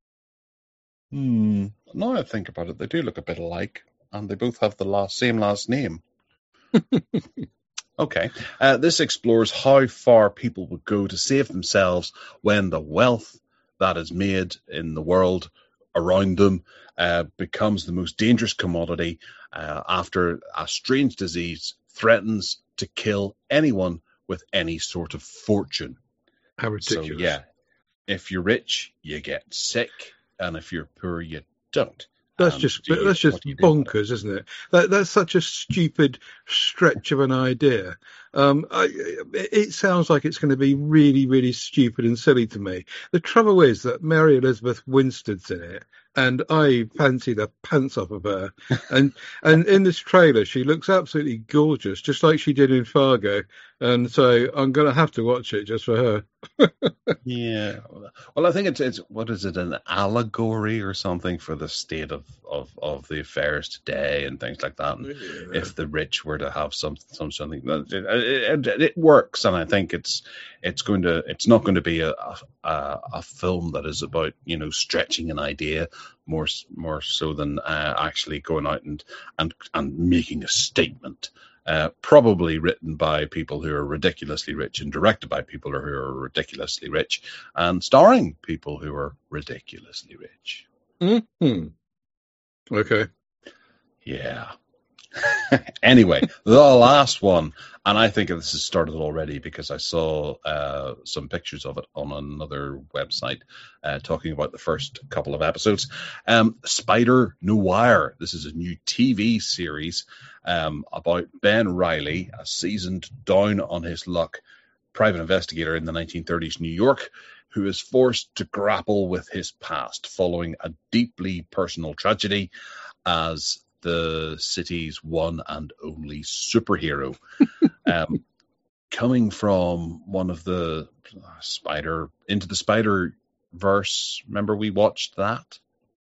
Hmm. Now I think about it, they do look a bit alike, and they both have the last same last name. Okay. Uh, this explores how far people would go to save themselves when the wealth that is made in the world around them uh, becomes the most dangerous commodity uh, after a strange disease threatens to kill anyone with any sort of fortune. How ridiculous. So, yeah, if you're rich, you get sick, and if you're poor, you don't. That's Um, just do you- that's just what do you do with it? bonkers, isn't it? That that's such a stupid stretch of an idea. Um, I, it sounds like it's going to be really, really stupid and silly to me. The trouble is that Mary Elizabeth Winstead's in it, and I fancy the pants off of her. and and in this trailer, she looks absolutely gorgeous, just like she did in Fargo. And so I'm going to have to watch it just for her. Yeah. Well, I think it's it's what is it, an allegory or something for the state of, of, of the affairs today and things like that. And Yeah. if the rich were to have some some something, it, it, it, it works, and I think it's it's going to it's not going to be a, a a film that is about, you know, stretching an idea more more so than uh, actually going out and and and making a statement. Uh, probably written by people who are ridiculously rich and directed by people who are ridiculously rich and starring people who are ridiculously rich. Mm-hmm. Okay. Yeah. Anyway, the last one, and I think this has started already because I saw uh, some pictures of it on another website uh, talking about the first couple of episodes. Um, Spider Noir. This is a new T V series um, about Ben Riley, a seasoned, down on his luck private investigator in the nineteen thirties New York, who is forced to grapple with his past following a deeply personal tragedy as the city's one and only superhero. um, coming from one of the uh, Spider Into the Spider Verse. Remember we watched that?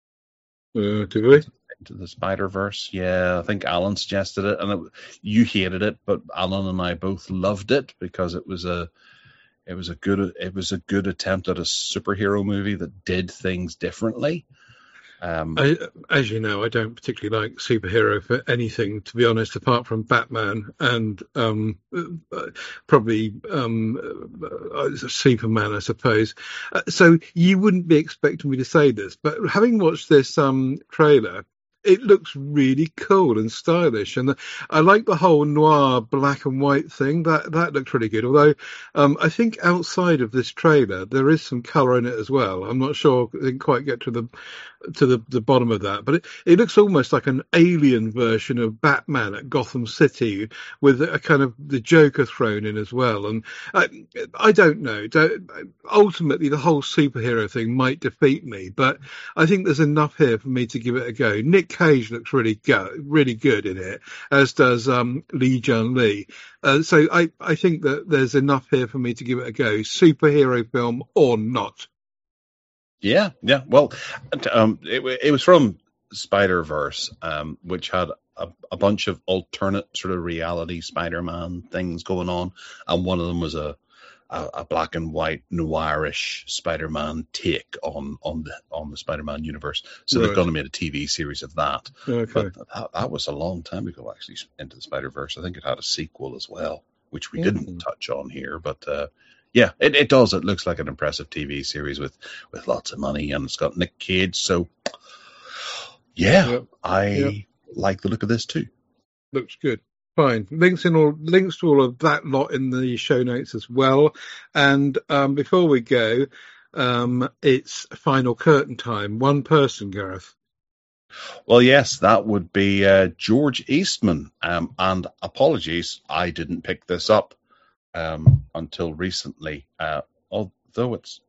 Uh, did we? Into the Spider Verse. Yeah, I think Alan suggested it, and it, you hated it, but Alan and I both loved it because it was a it was a good it was a good attempt at a superhero movie that did things differently. Um, I, as you know, I don't particularly like superhero for anything, to be honest, apart from Batman and um, uh, probably um, uh, Superman, I suppose. Uh, so you wouldn't be expecting me to say this, but having watched this um, trailer, it looks really cool and stylish, and the, I like the whole noir black and white thing. That that looked really good. Although um, I think outside of this trailer there is some colour in it as well. I'm not sure. I didn't quite get to the to the, the bottom of that, but it, it looks almost like an alien version of Batman at Gotham City with a kind of the Joker thrown in as well. And I, I don't know. Don't, ultimately, the whole superhero thing might defeat me, but I think there's enough here for me to give it a go. Nick Cage looks really go, really good in it, as does um, Lee Jun Lee. Uh, so I, I think that there's enough here for me to give it a go. Superhero film or not. Yeah, yeah. Well, um, it, it was from Spider-Verse, um, which had a, a bunch of alternate sort of reality Spider-Man things going on, and one of them was a a, a black and white noirish Spider-Man take on on the on the Spider-Man universe. So right. They've gone and made a T V series of that. Okay. But that, that was a long time ago, actually, Into the Spider-Verse. I think it had a sequel as well, which we mm-hmm. didn't touch on here, but. Uh, Yeah, it, it does. It looks like an impressive T V series with, with lots of money, and it's got Nick Cage. So, yeah, yep. I yep. like the look of this too. Looks good. Fine. Links in all links to all of that lot in the show notes as well. And um, before we go, um, it's final curtain time. One person, Gareth. Well, yes, that would be uh, George Eastman. Um, and apologies, I didn't pick this up. Um, until recently, uh, although it's,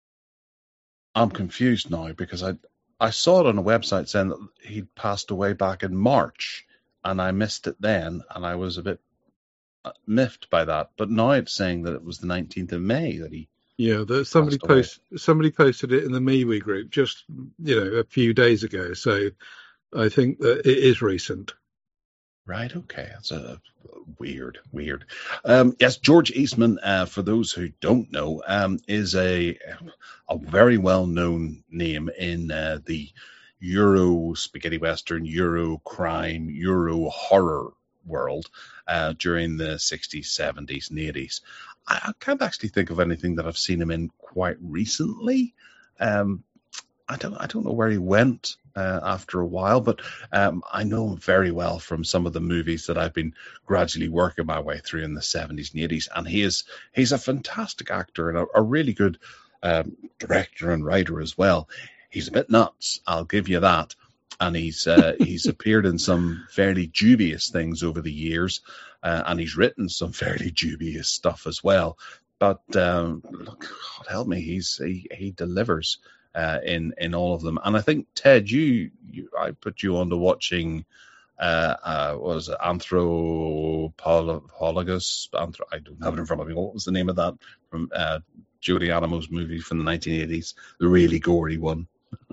I'm confused now because I I saw it on a website saying that he'd passed away back in March, and I missed it then, and I was a bit miffed by that. But now it's saying that it was the nineteenth of May that he. Yeah, that somebody post somebody posted it in the MeWe group just you know a few days ago, so I think that it is recent. Right, okay. That's a weird, weird. Um, yes, George Eastman, uh, for those who don't know, um, is a a very well-known name in uh, the Euro spaghetti western, Euro crime, Euro horror world uh, during the sixties, seventies, and eighties. I, I can't actually think of anything that I've seen him in quite recently. Um, I don't, I don't know where he went uh, after a while, but um, I know him very well from some of the movies that I've been gradually working my way through in the seventies and eighties. And he is, he's a fantastic actor and a, a really good um, director and writer as well. He's a bit nuts, I'll give you that. And he's uh, he's appeared in some fairly dubious things over the years, uh, and he's written some fairly dubious stuff as well. But um, look, God help me, he's he, he delivers. Uh, in in all of them, and I think Ted, you, you I put you on to watching. Uh, uh, what was it? Anthropologus. Anthro- I don't have it in front of me. What was the name of that from uh, Jody Adams' movie from the nineteen eighties? The really gory one.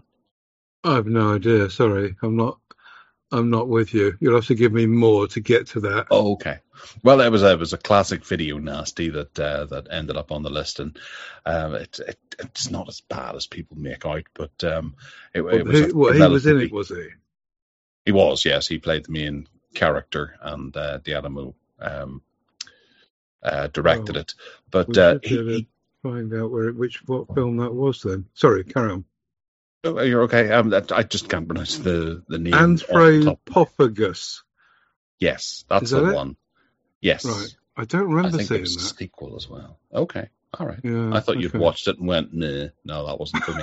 I have no idea. Sorry, I'm not. I'm not with you. You'll have to give me more to get to that. Oh, okay. Well, it was a, it was a classic video nasty that uh, that ended up on the list, and um, it, it it's not as bad as people make out, but um, it, well, it was. Who, well, he was in it, was he? He was, yes. He played the main character, and uh, Diadamo um, uh, directed oh, it. But uh, he, he find out where which what film that was. Then, sorry, carry on. Oh, you're okay. Um, I just can't pronounce the the name. Anthropophagus. Yes, that's that the it? one. Yes. Right. I don't remember I think seeing it was that. a sequel as well. Okay. All right. Yeah, I thought okay. you'd watched it and went, nah, no, that wasn't for me.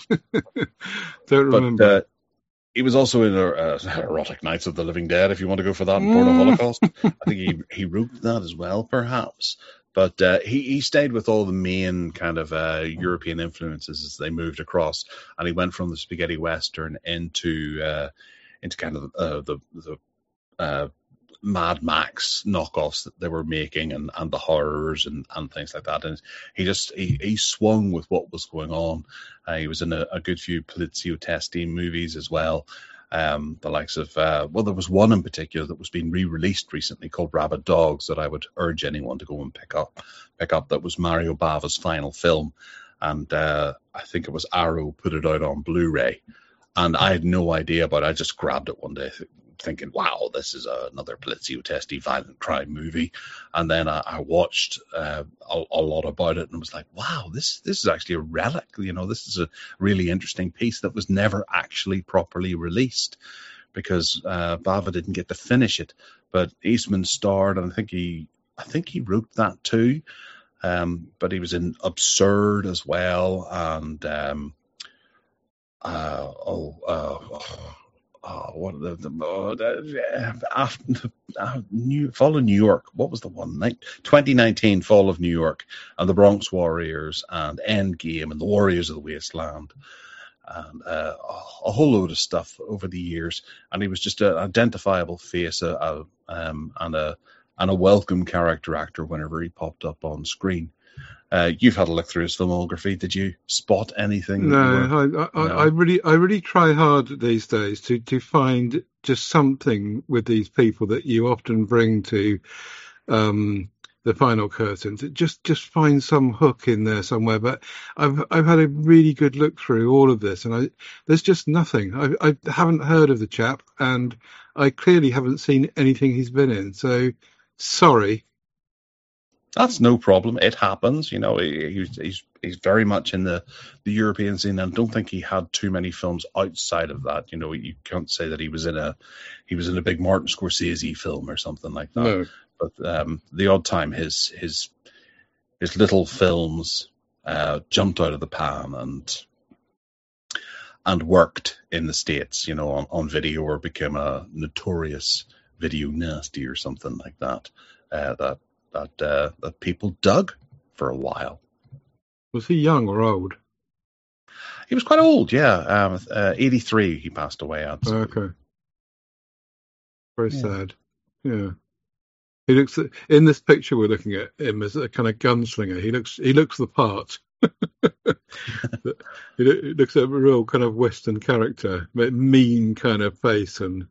Don't remember. But uh, he was also in uh, Erotic Nights of the Living Dead, if you want to go for that, in Porno Holocaust. I think he, he wrote that as well, perhaps. But uh, he, he stayed with all the main kind of uh, European influences as they moved across. And he went from the spaghetti western into uh, into kind of uh, the, the uh, Mad Max knockoffs that they were making, and, and the horrors and, and things like that. And he just he, he swung with what was going on. Uh, he was in a, a good few Polizio Testi movies as well. Um, the likes of uh, well, there was one in particular that was being re-released recently called Rabid Dogs that I would urge anyone to go and pick up. Pick up. That was Mario Bava's final film, and uh, I think it was Arrow put it out on Blu-ray, and I had no idea about it. I just grabbed it one day, thinking, wow, this is another Polizio Testi violent crime movie. And then I, I watched uh, a, a lot about it and was like, wow, this this is actually a relic. You know, this is a really interesting piece that was never actually properly released, because uh, Bava didn't get to finish it. But Eastman starred, and I think he, I think he wrote that too. Um, but he was in Absurd as well, and um, uh, oh, uh, oh, what are the, the, oh, the after uh, New Fall of New York? What was the one? Night twenty nineteen Fall of New York, and the Bronx Warriors, and Endgame, and the Warriors of the Wasteland. And uh, a whole load of stuff over the years, and he was just an identifiable face, a, a, um, and a and a welcome character actor whenever he popped up on screen. Uh, you've had a look through his filmography. Did you spot anything? No, were, I, I, no? I really, I really try hard these days to to find just something with these people that you often bring to um, the Final Curtains. Just, just find some hook in there somewhere. But I've, I've had a really good look through all of this, and I, there's just nothing. I, I haven't heard of the chap, and I clearly haven't seen anything he's been in. So, sorry. That's no problem. It happens. You know, he, he's, he's he's very much in the, the European scene, and I don't think he had too many films outside of that. You know, you can't say that he was in a he was in a big Martin Scorsese film or something like that. No. But um, the odd time his his his little films uh, jumped out of the pan and and worked in the States, you know, on, on video, or became a notorious video nasty or something like that. Uh, that that uh, that people dug for a while. Was he young or old? He was quite old, yeah. Um, uh, eighty-three he passed away at. So. Okay. Very yeah. sad. Yeah. He looks in this picture. We're looking at him as a kind of gunslinger. He looks he looks the part. He looks like a real kind of Western character, mean kind of face. And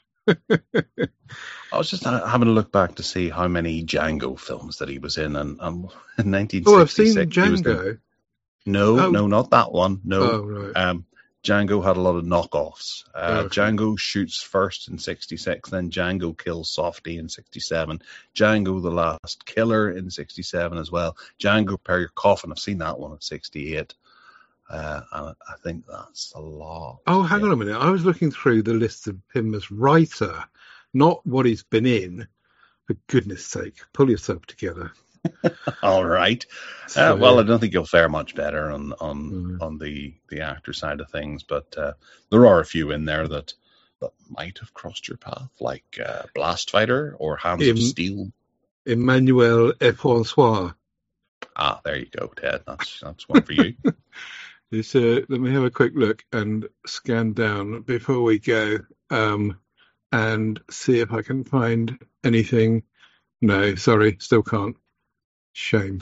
I was just having a look back to see how many Django films that he was in, and, and in nineteen sixty-six. Oh, I've seen Django. No, oh. no, not that one. No, oh, right. um, Django had a lot of knockoffs. Uh, oh, okay. Django shoots first in sixty-six, then Django kills Softy in sixty-seven. Django the Last Killer in sixty-seven as well. Django Prepare Your Coffin, I've seen that one in sixty-eight. Uh, and I think that's a lot. Oh, hang yeah. on a minute. I was looking through the list of him as writer, not what he's been in. For goodness sake, pull yourself together. All right. So, uh, well, I don't think you'll fare much better on on, mm. on the, the actor side of things, but uh, there are a few in there that, that might have crossed your path, like uh, Blast Fighter or Hands Em- of Steel. Emmanuel Francois. Ah, there you go, Ted. That's that's one for you. This, uh, let me have a quick look and scan down before we go, um, and see if I can find anything. No, sorry, still can't. Shame.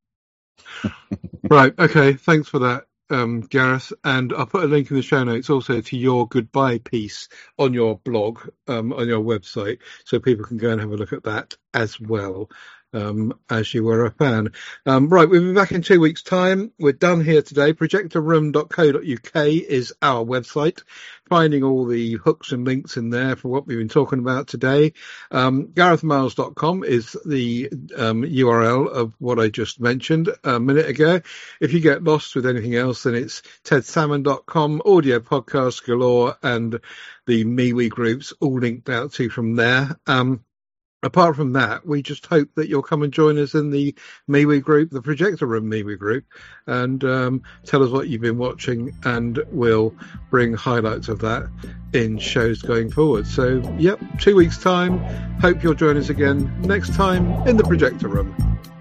Right, okay, thanks for that, um, Gareth. And I'll put a link in the show notes also to your goodbye piece on your blog, um, on your website, so people can go and have a look at that as well. Um, as you were a fan. Um, right, we'll be back in two weeks' time. We're done here today. projector room dot co dot uk is our website. Finding all the hooks and links in there for what we've been talking about today. Um, gareth miles dot com is the um, U R L of what I just mentioned a minute ago. If you get lost with anything else, then it's ted salmon dot com, audio podcasts galore, and the MeWe groups all linked out to from there. Um, Apart from that, we just hope that you'll come and join us in the MeWe group, the Projector Room MeWe group, and um, tell us what you've been watching, and we'll bring highlights of that in shows going forward. So, yep, two weeks' time. Hope you'll join us again next time in the Projector Room.